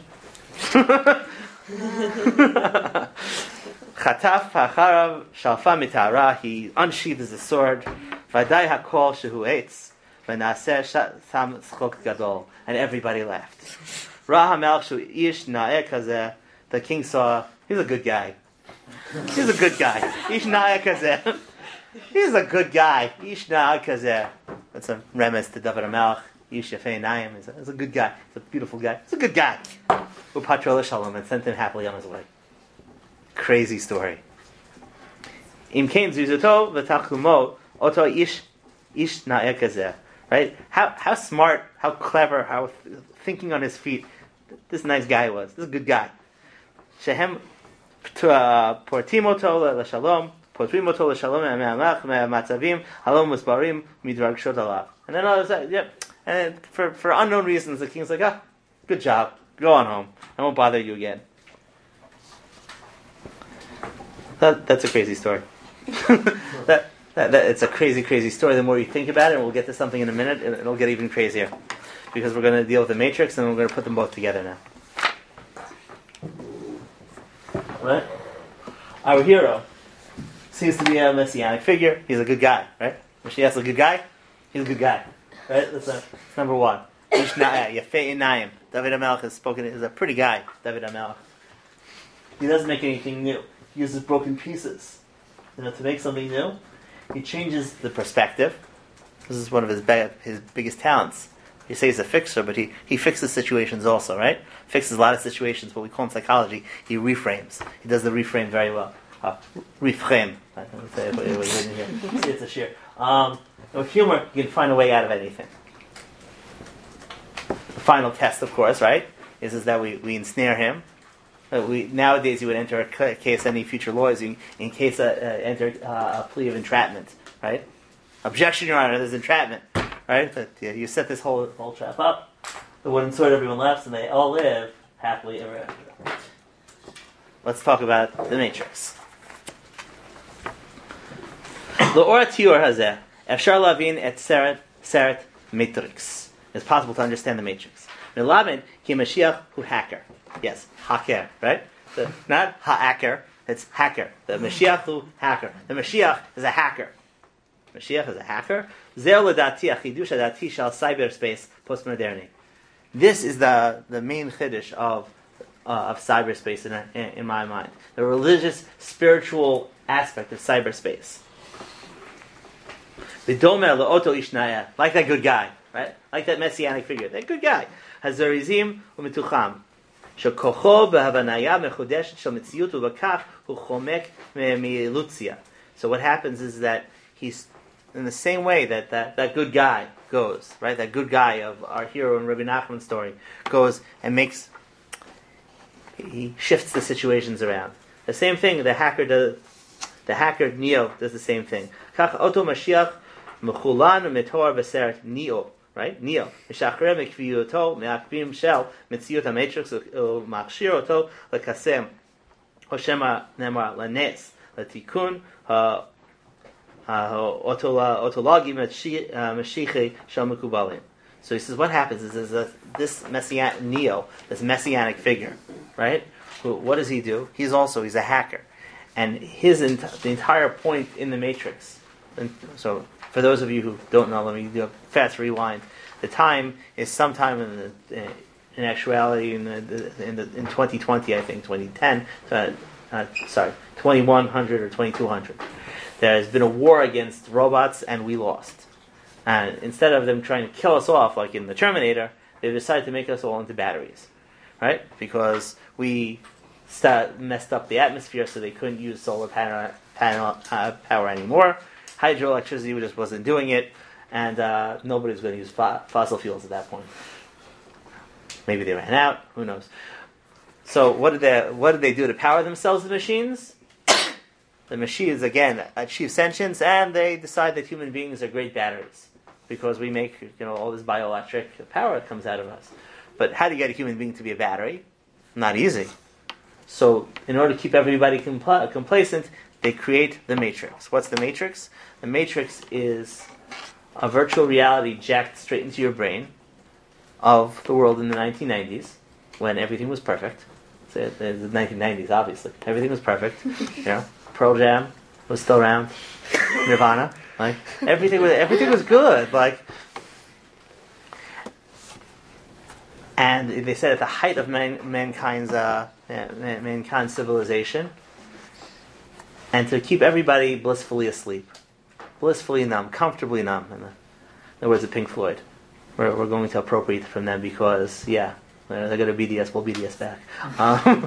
Chataf hacharav shalfa mitara. He unsheathes his sword. Vaday hakol shehu eitz. V'naseh sam tzchok gadol. And everybody laughed. Ra hamelch shu ish na'eh kazeh. The king saw, he's a good guy. He's a good guy. Ish na'eh kazeh. He's a good guy. Ish na'eh kazeh. That's a remiss to David HaMelech. Ish yafei nayim. He's a good guy. He's a beautiful guy. He's a good guy. Upatro l'shalom, and sent him happily on his way. Crazy story. Im kein zuzuto v'tachumo oto ish ish na'eh kazeh. Right? How how smart, how clever, how th- thinking on his feet this nice guy was. This is a good guy. Shehem portimoto l'shalom, portimoto l'shalom me'amach me'amatzavim halom musbarim midrag shot alav. And then all of a sudden, yep. And for for unknown reasons, the king's like, ah, good job. Go on home. I won't bother you again. That, that's a crazy story. that, that, that it's a crazy, crazy story. The more you think about it, and we'll get to something in a minute, it, it'll get even crazier. Because we're going to deal with the matrix, and we're going to put them both together now. Right? Our hero seems to be a messianic figure. He's a good guy, right? Mashiach's a good guy. He's a good guy, right? That's, a, that's number one. David HaMelech has spoken. Is a pretty guy. David HaMelech. He doesn't make anything new. He uses broken pieces, you know, to make something new. He changes the perspective. This is one of his be- his biggest talents. You say he's a fixer, but he, he fixes situations also, right? Fixes a lot of situations. What we call in psychology, he reframes. He does the reframe very well. Uh, reframe. I don't say it, it was in here. See, it's a sheer. Um, with humor, you can find a way out of anything. The final test, of course, right, is, is that we, we ensnare him. Uh, we nowadays you would enter a case, any future lawyers, in, in case uh, uh, enter uh, a plea of entrapment, right? Objection, Your Honor, there's entrapment, right? But yeah, you set this whole whole trap up. The wooden sword, everyone laughs, and they all live happily ever after. Let's talk about the Matrix. L'or tiur hazeh, efshar lavin et seret seret matrix. It's possible to understand the Matrix. Milamed ki Mashiach hu hacker. Yes, hacker, right? The, not ha'acker, it's hacker. The Mashiach hu hacker. The Mashiach is a hacker. Mashiach is a hacker. Zeh l'dati achidush adati shal cyberspace postmodernity. This is the, the main chiddush of uh, of cyberspace in, in, in my mind. The religious, spiritual aspect of cyberspace. V'domeh le'oto ishnaya, like that good guy, right? Like that messianic figure, that good guy. Hazarizim u'metucham. Shekocho behavanaya mechudeshet shel metziut u'bakach hu chomek milutzia. So what happens is that he's in the same way that, that that good guy goes, right? That good guy of our hero in Rabbi Nachman's story goes and makes, he shifts the situations around. The same thing the hacker does, the hacker Neo does the same thing. Kach oto Mashiach mechulan metor b'seret Neo, right? Neo. Mishachre mekviyoto me'akvim shel metziut ha'matrix u'machshir oto lekasem hoshema nemar lanes latikun ha otologi mashiche shel mekubalim. So he says, what happens is, is that this messianic Neo, this messianic figure, right? Who, what does he do? He's also he's a hacker, and his ent- the entire point in the Matrix. And so, for those of you who don't know, let me do a fast rewind. The time is sometime in the, in actuality, in the, in the in twenty twenty, I think twenty ten. Uh, uh, sorry, twenty-one hundred or twenty-two hundred. There has been a war against robots, and we lost. And instead of them trying to kill us off, like in the Terminator, they decided to make us all into batteries, right? Because we st- messed up the atmosphere, so they couldn't use solar panel, panel uh, power anymore. Hydroelectricity just wasn't doing it, and uh, nobody was going to use fo- fossil fuels at that point. Maybe they ran out. Who knows? So what did they what did they do to power themselves? The machines. the machines again achieve sentience, and they decide that human beings are great batteries because we make, you know, all this bioelectric power that comes out of us. But how do you get a human being to be a battery? Not easy. So in order to keep everybody compl- complacent, they create the Matrix. What's the Matrix? The Matrix is a virtual reality jacked straight into your brain of the world in the nineteen nineties when everything was perfect. So the nineteen nineties, obviously. Everything was perfect. You know, Pearl Jam was still around. Nirvana. Like, everything was, everything was good. Like, and they said at the height of man, mankind's uh, man, mankind's civilization, and to keep everybody blissfully asleep, blissfully numb, comfortably numb. In the, in the words of Pink Floyd, we're we're going to appropriate from them because yeah, they're, they're going to B D S. We'll B D S back. Um,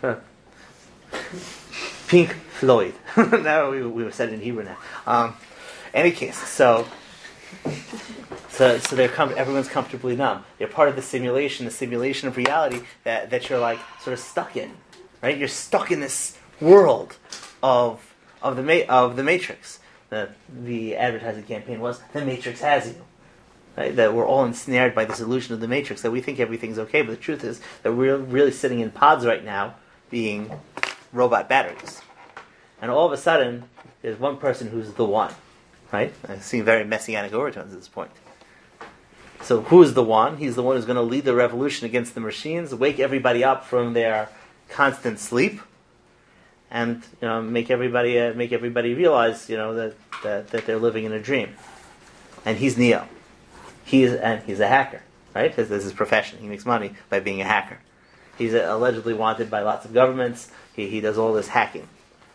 Pink Floyd. Now we we said it in Hebrew now. Um, any case, so. So, so they're com- everyone's comfortably numb. They're part of the simulation, the simulation of reality that, that you're like sort of stuck in, right? You're stuck in this world of of the ma- of the Matrix. The the advertising campaign was "The Matrix has you," right? That we're all ensnared by this illusion of the Matrix. That we think everything's okay, but the truth is that we're really sitting in pods right now, being robot batteries. And all of a sudden, there's one person who's the one, right? I see very messianic overtones at this point. So who is the one? He's the one who's going to lead the revolution against the machines, wake everybody up from their constant sleep, and you know make everybody uh, make everybody realize you know that, that that they're living in a dream. And he's Neo. He's and he's a hacker, right? This is his profession. He makes money by being a hacker. He's uh, allegedly wanted by lots of governments. He he does all this hacking.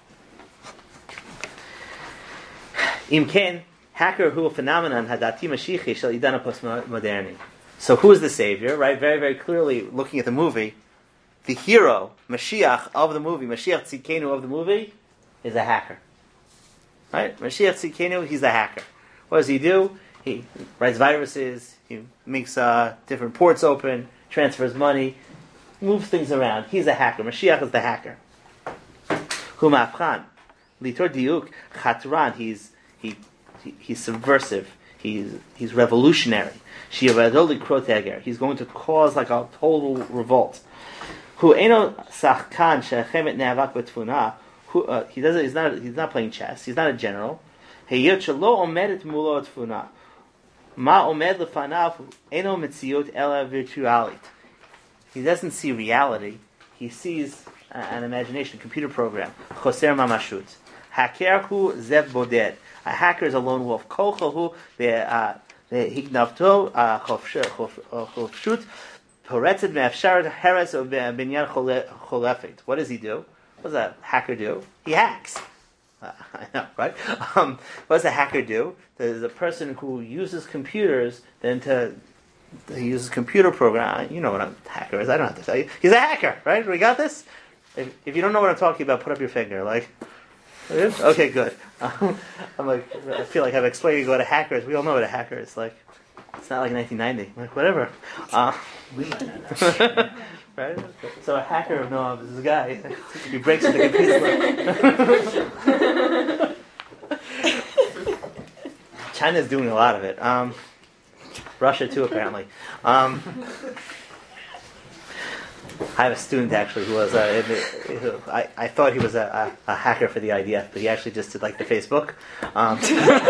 Imken. Hacker who phenomenon hadati mashichi shel idana postmoderni. So who is the savior? Right, very very clearly looking at the movie, the hero Mashiach of the movie, Mashiach Tzidkenu of the movie, is a hacker. Right, Mashiach Tzidkenu, he's a hacker. What does he do? He writes viruses. He makes uh, different ports open, transfers money, moves things around. He's a hacker. Mashiach is the hacker. Humafchan litor diuk chatran. He's he. He's subversive. He's he's revolutionary. He's going to cause like a total revolt. Who eno sachkan shechemet ne'avak b'tfuna. Who uh, he doesn't. He's not. He's not playing chess. He's not a general. Heyot shelo omedet mulo tfuna. Ma omed lefanav eno mitziut ela virtualit. He doesn't see reality. He sees uh, an imagination, a computer program. Choser mamashut. Haker hu zev boded. A hacker is a lone wolf. Kolchahu hignavto chofshut poretzed me'afsharet heres of binyan cholefet. What does he do? What does a hacker do? He hacks. Uh, I know, right? Um, what does a hacker do? There's a person who uses computers then to he uses computer program. You know what a hacker is. I don't have to tell you. He's a hacker, right? We got this. If, if you don't know what I'm talking about, put up your finger. Like. Okay, good. Um, I'm like, I feel like I've explained what a hacker is. We all know what a hacker is. Like, it's not like nineteen ninety. Like, whatever. Uh, we might not know. Right? So a hacker, no, this is a guy. He breaks into computer. China's doing a lot of it. Um, Russia too, apparently. Um, I have a student actually who was uh, who, I, I thought he was a, a, a hacker for the I D F, but he actually just did like the Facebook. Um,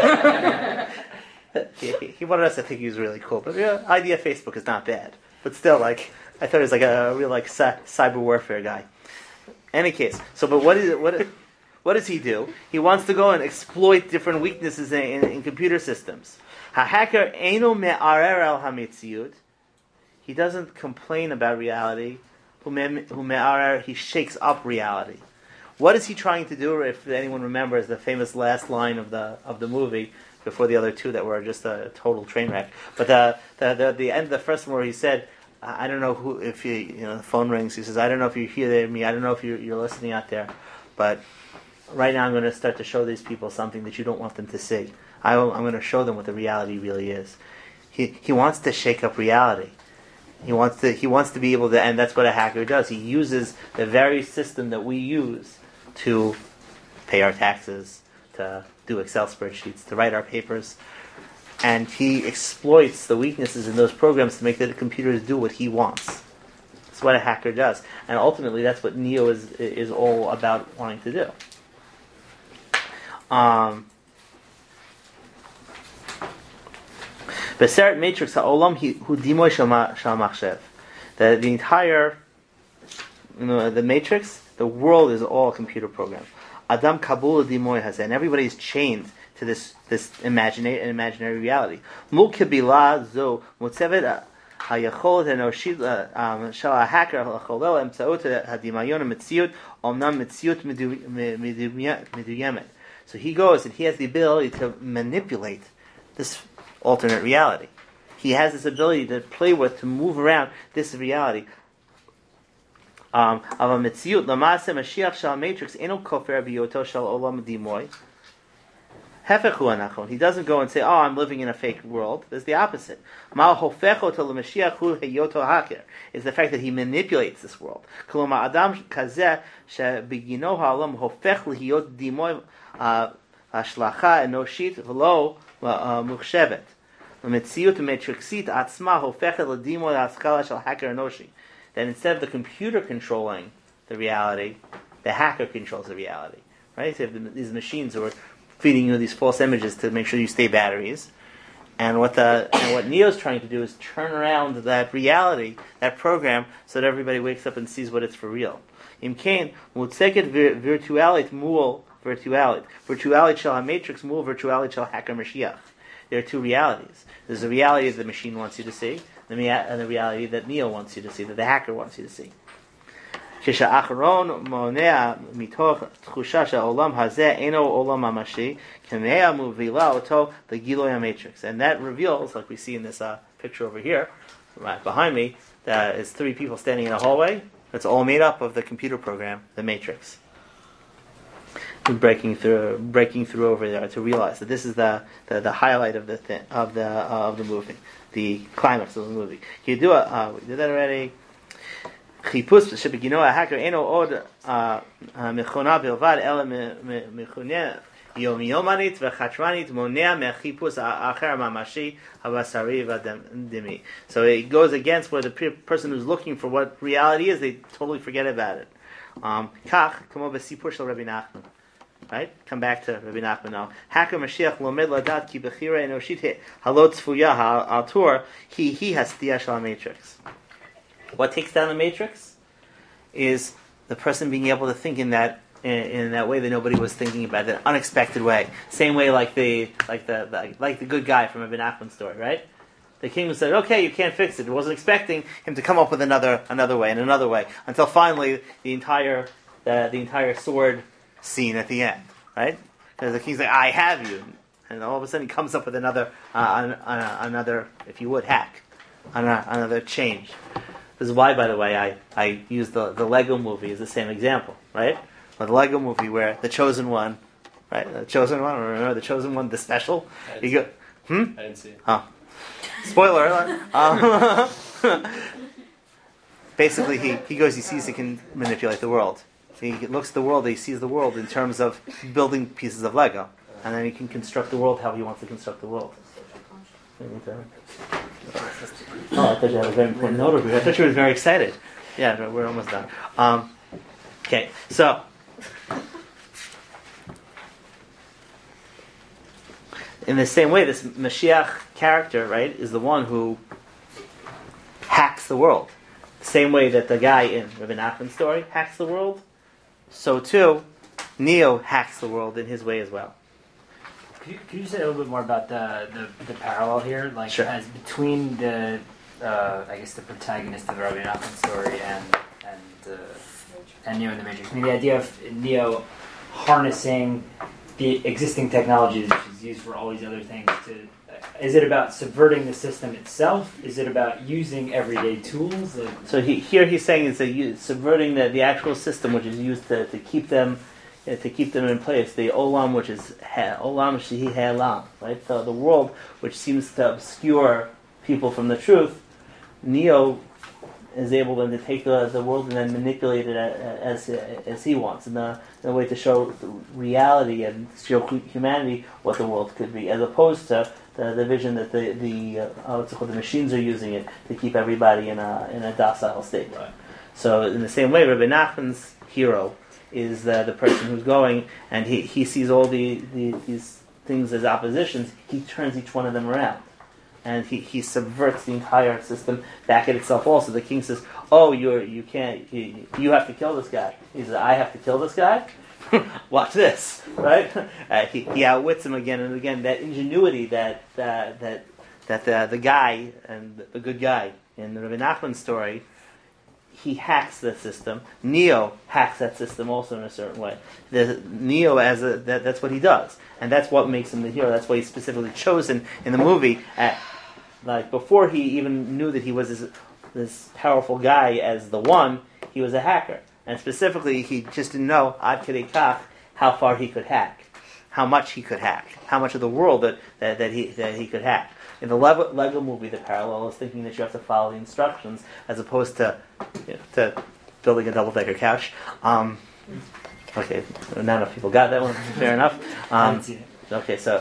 he, he wanted us to think he was really cool, but yeah, I D F Facebook is not bad. But still, like I thought he was like a, a real like cy- cyber warfare guy. Any case, so but what is what what does he do? He wants to go and exploit different weaknesses in, in, in computer systems. Ha hacker eino me'arer al hamitziut. He doesn't complain about reality. He shakes up reality. What is he trying to do? If anyone remembers the famous last line of the of the movie before the other two that were just a total train wreck. But the the the, the end of the first one where he said, "I don't know who if you you know the phone rings." He says, "I don't know if you hear me. I don't know if you're, you're listening out there, but right now I'm going to start to show these people something that you don't want them to see. I will, I'm going to show them what the reality really is." He he wants to shake up reality. He wants to. He wants to be able to, and that's what a hacker does. He uses the very system that we use to pay our taxes, to do Excel spreadsheets, to write our papers. And he exploits the weaknesses in those programs to make the computers do what he wants. That's what a hacker does. And ultimately, that's what Neo is is all about wanting to do. Um, Beseret Matrix ha'olam hu dimoy shel machshev. The the entire, you know, the Matrix, the world is all a computer program. Adam kabul dimoy hazeh, and everybody's chained to this this imaginary imaginary reality. Mul kibila zo mutzevet hayacholet enoshit shel hacker lacholel emtzaot hadimayon mitziut omnam mitziut miduyemet. So he goes and he has the ability to manipulate this alternate reality. He has this ability to play with, to move around this reality. Um, of a mitziut lamaase Mashiach shel Matrix eno kofer biyoto shel olam dimoy. Hefechu anachon. He doesn't go and say, "Oh, I'm living in a fake world." There's the opposite. Mal hofecho to l'Mashiach hu heyoto haker is the fact that he manipulates this world. Koloma adam kazeh shebigino ha'olam hofech lihiyot dimoy hashlacha enoshit v'lo muchshevet. L'metziut matrixit atzma hofechet l'dimoy haskala shel haker enoshi. That instead of the computer controlling the reality, the hacker controls the reality. Right? So you have these machines who are feeding you these false images to make sure you stay batteries. And what the and what Neo's trying to do is turn around that reality, that program, so that everybody wakes up and sees what it's for real. Imkain mutzeket virtualit mul virtualit virtualit shel matrix mul virtualit shel hacker Mashiach. There are two realities. There's the reality that the machine wants you to see, and the reality that Neo wants you to see, that the hacker wants you to see. כשהאחרון מונע מתוך תחושה שהעולם הזה אינו עולם ממשי, כמאה מובילה אותו לגילוי המטריקס. And that reveals, like we see in this uh, picture over here, right behind me, that is three people standing in a hallway. It's all made up of the computer program, the Matrix. Breaking through, breaking through over there to realize that this is the the, the highlight of the thi- of the uh, of the movie, the climax of the movie. You do it. Uh, we did that already. חיפוש שבגינו ההאקר אינו עוד מכונה בלבד אלא מכונה יומיומנית וחתרנית מונע מהחיפוש האחר הממשי הבשרי והדמי. So it goes against where the person who's looking for what reality is, they totally forget about it. כך כמו בסיפור של רבי נחמן. Right? Come back to Rabbi Nachman now. Hacker Mashiach lomed ladat ki bechira enoshit halot tzfuya al tur he he has stia shel matrix. What takes down the matrix is the person being able to think in that in, in that way that nobody was thinking about, that unexpected way. Same way like the like the, the like the good guy from a Ben Achman story, right? The king said, "Okay, you can't fix it." He wasn't expecting him to come up with another another way and another way until finally the entire the, the entire sword scene at the end, right? Because the king's like, "I have you," and all of a sudden he comes up with another uh, an, another, if you would, hack, another, another change. This is why, by the way, I, I use the, the Lego movie as the same example, right? Or the Lego movie where the Chosen One, right? The Chosen One, remember the Chosen One, the special? You go, hmm? I didn't see it. Oh. Spoiler alert. Um, basically, he, he goes, he sees he can manipulate the world. He looks at the world, he sees the world in terms of building pieces of Lego. And then he can construct the world how he wants to construct the world. Oh, I thought you had a very important note over here. I thought you were very excited. Yeah, we're almost done. Um, okay, so in the same way, this Mashiach character, right, is the one who hacks the world. The same way that the guy in Rabbi Nachman's story hacks the world, so too, Neo hacks the world in his way as well. Could you, could you say a little bit more about the, the, the parallel here, like sure. as between the uh, I guess the protagonist of the Rabbi Nachman story and and uh, and Neo in the Matrix? I mean, the idea of Neo harnessing the existing technologies, which is used for all these other things. To is it about subverting the system itself? Is it about using everyday tools? That, so he, here he's saying is that you, subverting the, the actual system, which is used to, to keep them. To keep them in place, the olam, which is olam shehi ha'elam, right? So the world, which seems to obscure people from the truth, Neo is able then to take the, the world and then manipulate it as as he wants, in the, in a way to show reality and show humanity what the world could be, as opposed to the, the vision that the the uh, what's it called, the machines are using it to keep everybody in a in a docile state. Right. So in the same way, Rabbi Nachman's hero is the, the person who's going, and he, he sees all the, the these things as oppositions. He turns each one of them around, and he, he subverts the entire system back at itself. Also, the king says, "Oh, you're you can't you, you have to kill this guy." He says, "I have to kill this guy." Watch this, right? Uh, he, he outwits him again and again. That ingenuity that uh, that that the the guy and the good guy in the Rabbi Nachman story. He hacks the system. Neo hacks that system also in a certain way. The Neo, as a that, that's what he does, and that's what makes him the hero. That's why he's specifically chosen in the movie. At, like before, he even knew that he was this, this powerful guy as the one. He was a hacker, and specifically, he just didn't know ad kedei kach how far he could hack, how much he could hack, how much of the world that that, that he that he could hack. In the Lego, Lego movie, the parallel is thinking that you have to follow the instructions as opposed to you know, to building a double-decker couch. Um, okay, not enough people got that one. Fair enough. Um, okay, so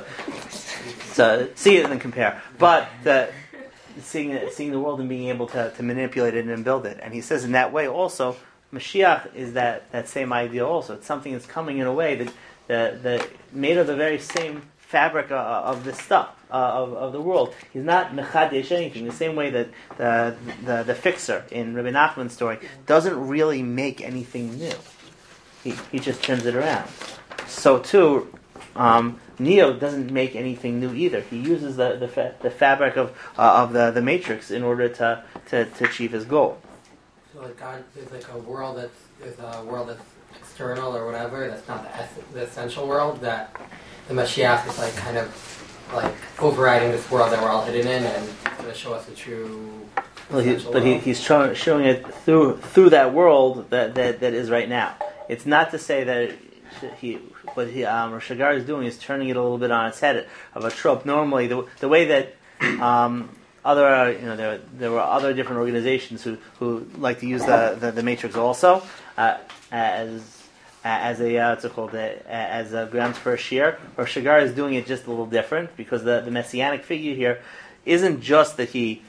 so see it and then compare. But the, seeing it, seeing the world and being able to, to manipulate it and build it, and he says in that way also, Mashiach is that, that same idea also. It's something that's coming in a way that that, that made of the very same fabric uh, of this stuff. Uh, of, of the world. He's not mechadesh anything. The same way that the, the the fixer in Rabbi Nachman's story doesn't really make anything new. He he just turns it around. So too, um, Neo doesn't make anything new either. He uses the the, fa- the fabric of uh, of the, the matrix in order to, to, to achieve his goal. So like God is like a world that's is a world that's external or whatever. That's not the es- the essential world. That the Mashiach is like kind of like overriding this world that we're all hidden in, and going to show us the true. Well, he, but he, he's showing, showing it through through that world that, that, that is right now. It's not to say that he what he um, Rosh Hagar is doing is turning it a little bit on its head of a trope. Normally, the the way that um, other uh, you know there there were other different organizations who, who like to use the the, the matrix also uh, as. As a uh, what's it called? Uh, as a grounds for a shear, or Shagar is doing it just a little different because the, the messianic figure here isn't just that he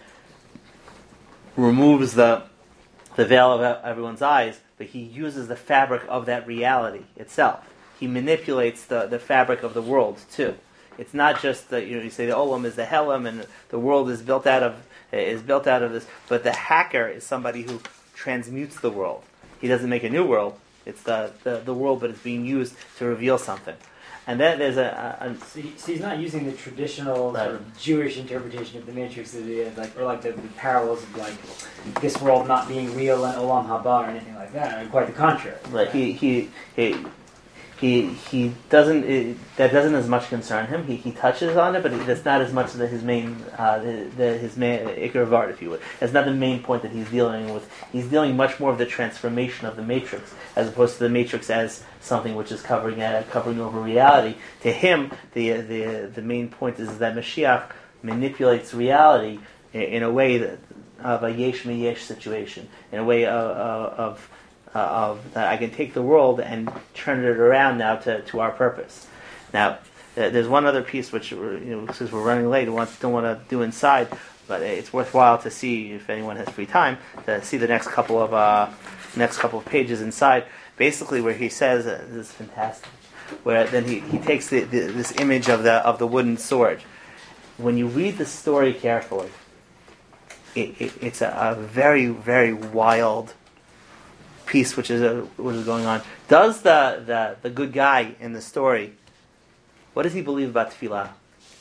removes the the veil of everyone's eyes, but he uses the fabric of that reality itself. He manipulates the, the fabric of the world too. It's not just that you know you say the olam is the helam and the world is built out of is built out of this, but the hacker is somebody who transmutes the world. He doesn't make a new world. It's the, the, the world, but it's being used to reveal something. And then there's a... a, a so, he, so he's not using the traditional right. sort of Jewish interpretation of the Matrix, of the, like, or like the, the parallels of like this world not being real and Olam Haba or anything like that. Or quite the contrary. Like he he he he, he doesn't it, that doesn't as much concern him. He he touches on it, but that's not as much the, his main uh, the, the his main ikar of art, if you would. That's not the main point that he's dealing with. He's dealing much more of the transformation of the Matrix, as opposed to the Matrix as something which is covering uh, covering over reality. To him, the the the main point is that Mashiach manipulates reality in, in a way that of a yesh me yesh situation, in a way of, of Uh, of that I can take the world and turn it around now to, to our purpose. Now, uh, there's one other piece which, we're, you know, since we're running late, we don't want to do inside, but it's worthwhile to see if anyone has free time to see the next couple of uh, next couple of pages inside. Basically, where he says, uh, "This is fantastic." Where then he, he takes the, the, this image of the of the wooden sword. When you read the story carefully, it, it, it's a, a very very wild piece which is a, what is going on. Does the, the the good guy in the story, what does he believe about tefillah?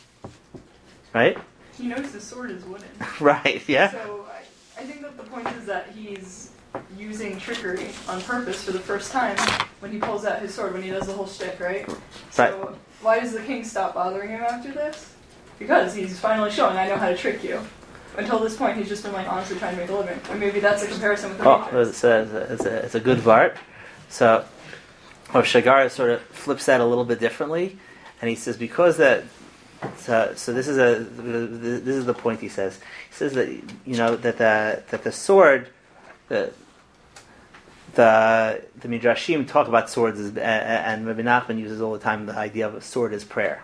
Right? He knows the sword is wooden. Right, yeah? So I, I think that the point is that he's using trickery on purpose for the first time when he pulls out his sword, when he does the whole shtick, right? So Right. why does the king stop bothering him after this? Because he's finally showing, I know how to trick you. Until this point, he's just been like honestly trying to make a living. Or maybe that's a comparison with the Oh, Matrix. it's a, it's a, it's a good vart. So, or Shagar sort of flips that a little bit differently, and he says because that. So, so this is a this is the point he says. He says that you know that the that the sword the the the Midrashim talk about swords, as, uh, and Rabbi Nachman uses all the time the idea of a sword as prayer.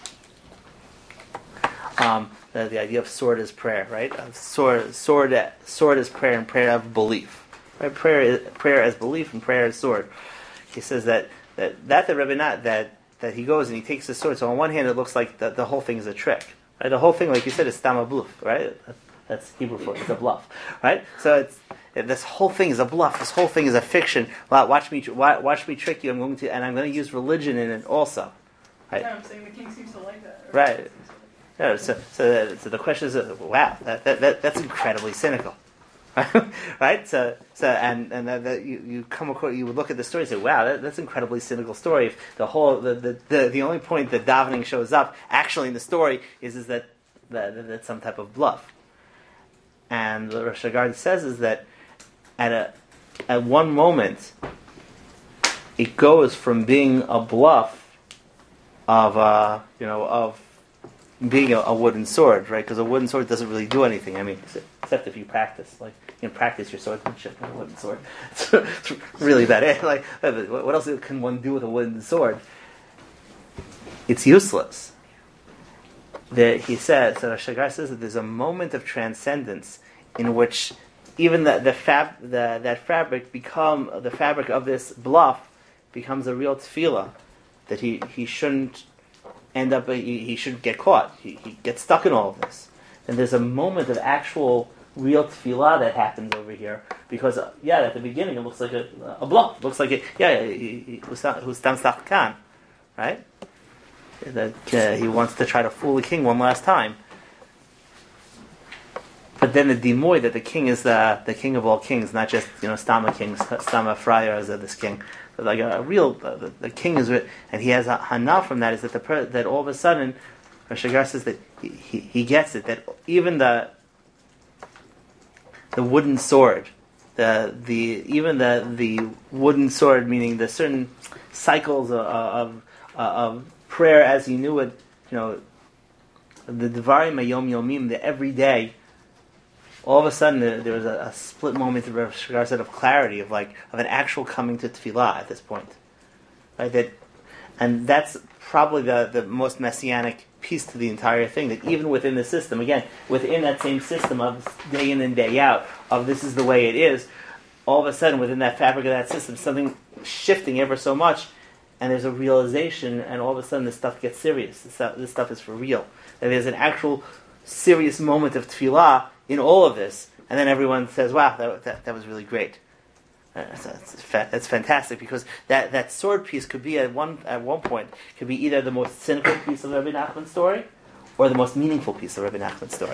Um, the, the idea of sword as prayer, right? Uh, sword, sword, sword as prayer, and prayer of belief. Right? Prayer, is, prayer as belief, and prayer as sword. He says that that that the Rabbi Nat, that that he goes and he takes the sword. So on one hand, it looks like the, the whole thing is a trick. Right? The whole thing, like you said, is stama bluff. Right? That's Hebrew for it. It's a bluff. Right? So it's this whole thing is a bluff. This whole thing is a fiction. Watch me, watch me trick you. I'm going to, and I'm going to use religion in it also. Right? Yeah, I'm saying the king seems to like that. Right. Yeah, so, so, so the question is, uh, wow, that, that, that that's incredibly cynical, right? So, so and and that, that you, you come across, you would look at the story and say, wow, that, that's an incredibly cynical story. If the whole the, the, the, the only point that davening shows up actually in the story is is that that that's some type of bluff. And what Rosh Hagar says is that at a at one moment it goes from being a bluff of uh, you know of being a, a wooden sword, right? Because a wooden sword doesn't really do anything. I mean, except if you practice, like you can practice your swordsmanship with a wooden sword. It's really bad. Like, what else can one do with a wooden sword? It's useless. That he says, so Shagar says that there's a moment of transcendence in which even the the fab the that fabric become the fabric of this bluff becomes a real tefillah, that he he shouldn't end up, he, he shouldn't get caught. He, he gets stuck in all of this. And there's a moment of actual, real tefillah that happens over here. Because, uh, yeah, at the beginning it looks like a, a bluff. It looks like, it, yeah, who's Stam Khan, right? That uh, he wants to try to fool the king one last time. But then the dimoy that the king is the the king of all kings, not just, you know, Stama king, Stama friar as this king. Like a, a real, uh, the, the king is, and he has a hana from that, is that the that all of a sudden, Rosh Hagar says that he, he, he gets it, that even the the wooden sword, the the even the the wooden sword, meaning the certain cycles of of, of prayer as he knew it, you know, the Devarim Hayom Yomim, the everyday. All of a sudden, there, there was a, a split moment of Rosh Hagar said of clarity, of like of an actual coming to tefillah at this point, right? That, and that's probably the, the most messianic piece to the entire thing. That even within the system, again, within that same system of day in and day out, of this is the way it is, all of a sudden within that fabric of that system, something shifting ever so much, and there's a realization, and all of a sudden this stuff gets serious. This stuff, this stuff is for real. That there's an actual serious moment of tefillah in all of this, and then everyone says, wow, that that, that was really great. Uh, so it's, fa- it's fantastic, because that, that sword piece could be at one at one point, could be either the most cynical piece of Rabbi Nachman's story, or the most meaningful piece of Rabbi Nachman's story.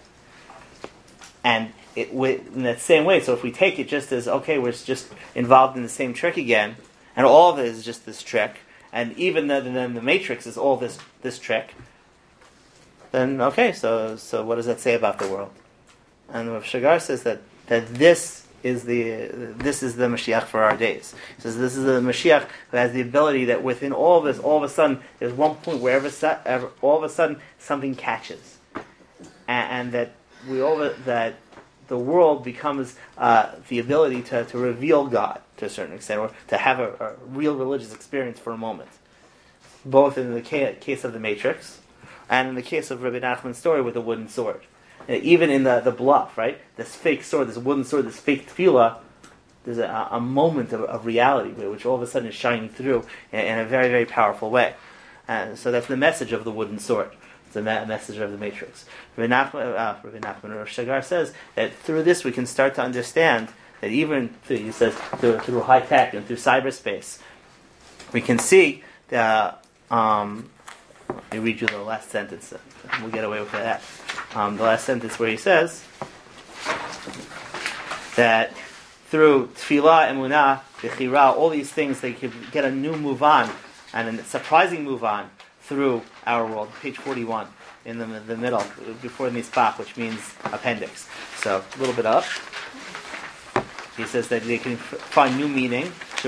And it, in that same way, so if we take it just as, okay, we're just involved in the same trick again, and all of it is just this trick, and even then the, the Matrix is all this this trick, then okay, so so what does that say about the world? And Rav Shagar says that, that this is the this is the Mashiach for our days. He says this is the Mashiach who has the ability that within all of this, all of a sudden, there's one point where ever, ever, all of a sudden something catches, and, and that we all that the world becomes uh, the ability to, to reveal God to a certain extent, or to have a, a real religious experience for a moment, both in the ca- case of the Matrix and in the case of Rabbi Nachman's story with the wooden sword. Even in the, the bluff, right? This fake sword, this wooden sword, this fake tefillah, there's a, a moment of, of reality which all of a sudden is shining through in, in a very, very powerful way. And so that's the message of the wooden sword. It's the me- message of the Matrix. Rabbi Nachman, uh, Rabbi Nachman Rosh Hagar says that through this we can start to understand that even through, he says, through, through high tech and through cyberspace, we can see that. Um, let me read you the last sentence. We'll get away with that. Um, the last sentence where he says that through tefillah, emunah, bechira, all these things, they could get a new move on, and a surprising move on through our world. Page forty-one, in the, the middle, before the mispach, which means appendix. So, a little bit up. He says that they can find new meaning.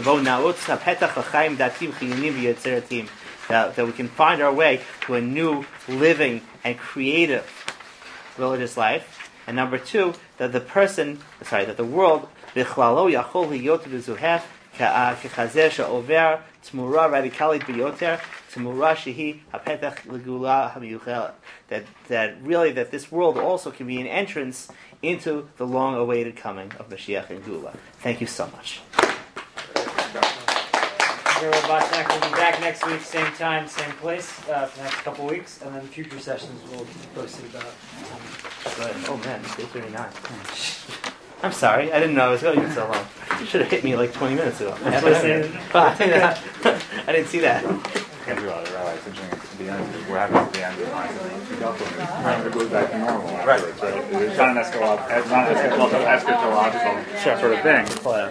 That, that we can find our way to a new, living, and creative religious life. And number two, that the person, sorry, that the world בכללו יכול להיות מזוהה ככזה שעובר תמורה רדיקלית ביותר, תמורה שהיא הפתח לגאולה המיוחלת. That, that really that this world also can be an entrance into the long-awaited coming of Mashiach and Gula. Thank you so much. Bosnak will be back next week, same time, same place, uh, for the next couple weeks, and then future sessions will keep you posted about. Good. Oh man, it's eight thirty-nine. I'm sorry, I didn't know it was going so long. You should have hit me like twenty minutes ago. I didn't see that. Can't do all the rabbis. It's interesting at the end. We're having at the end of time. It goes back to normal afterwards. Right. So it's not an eschatological, it's not an eschatological sort of thing.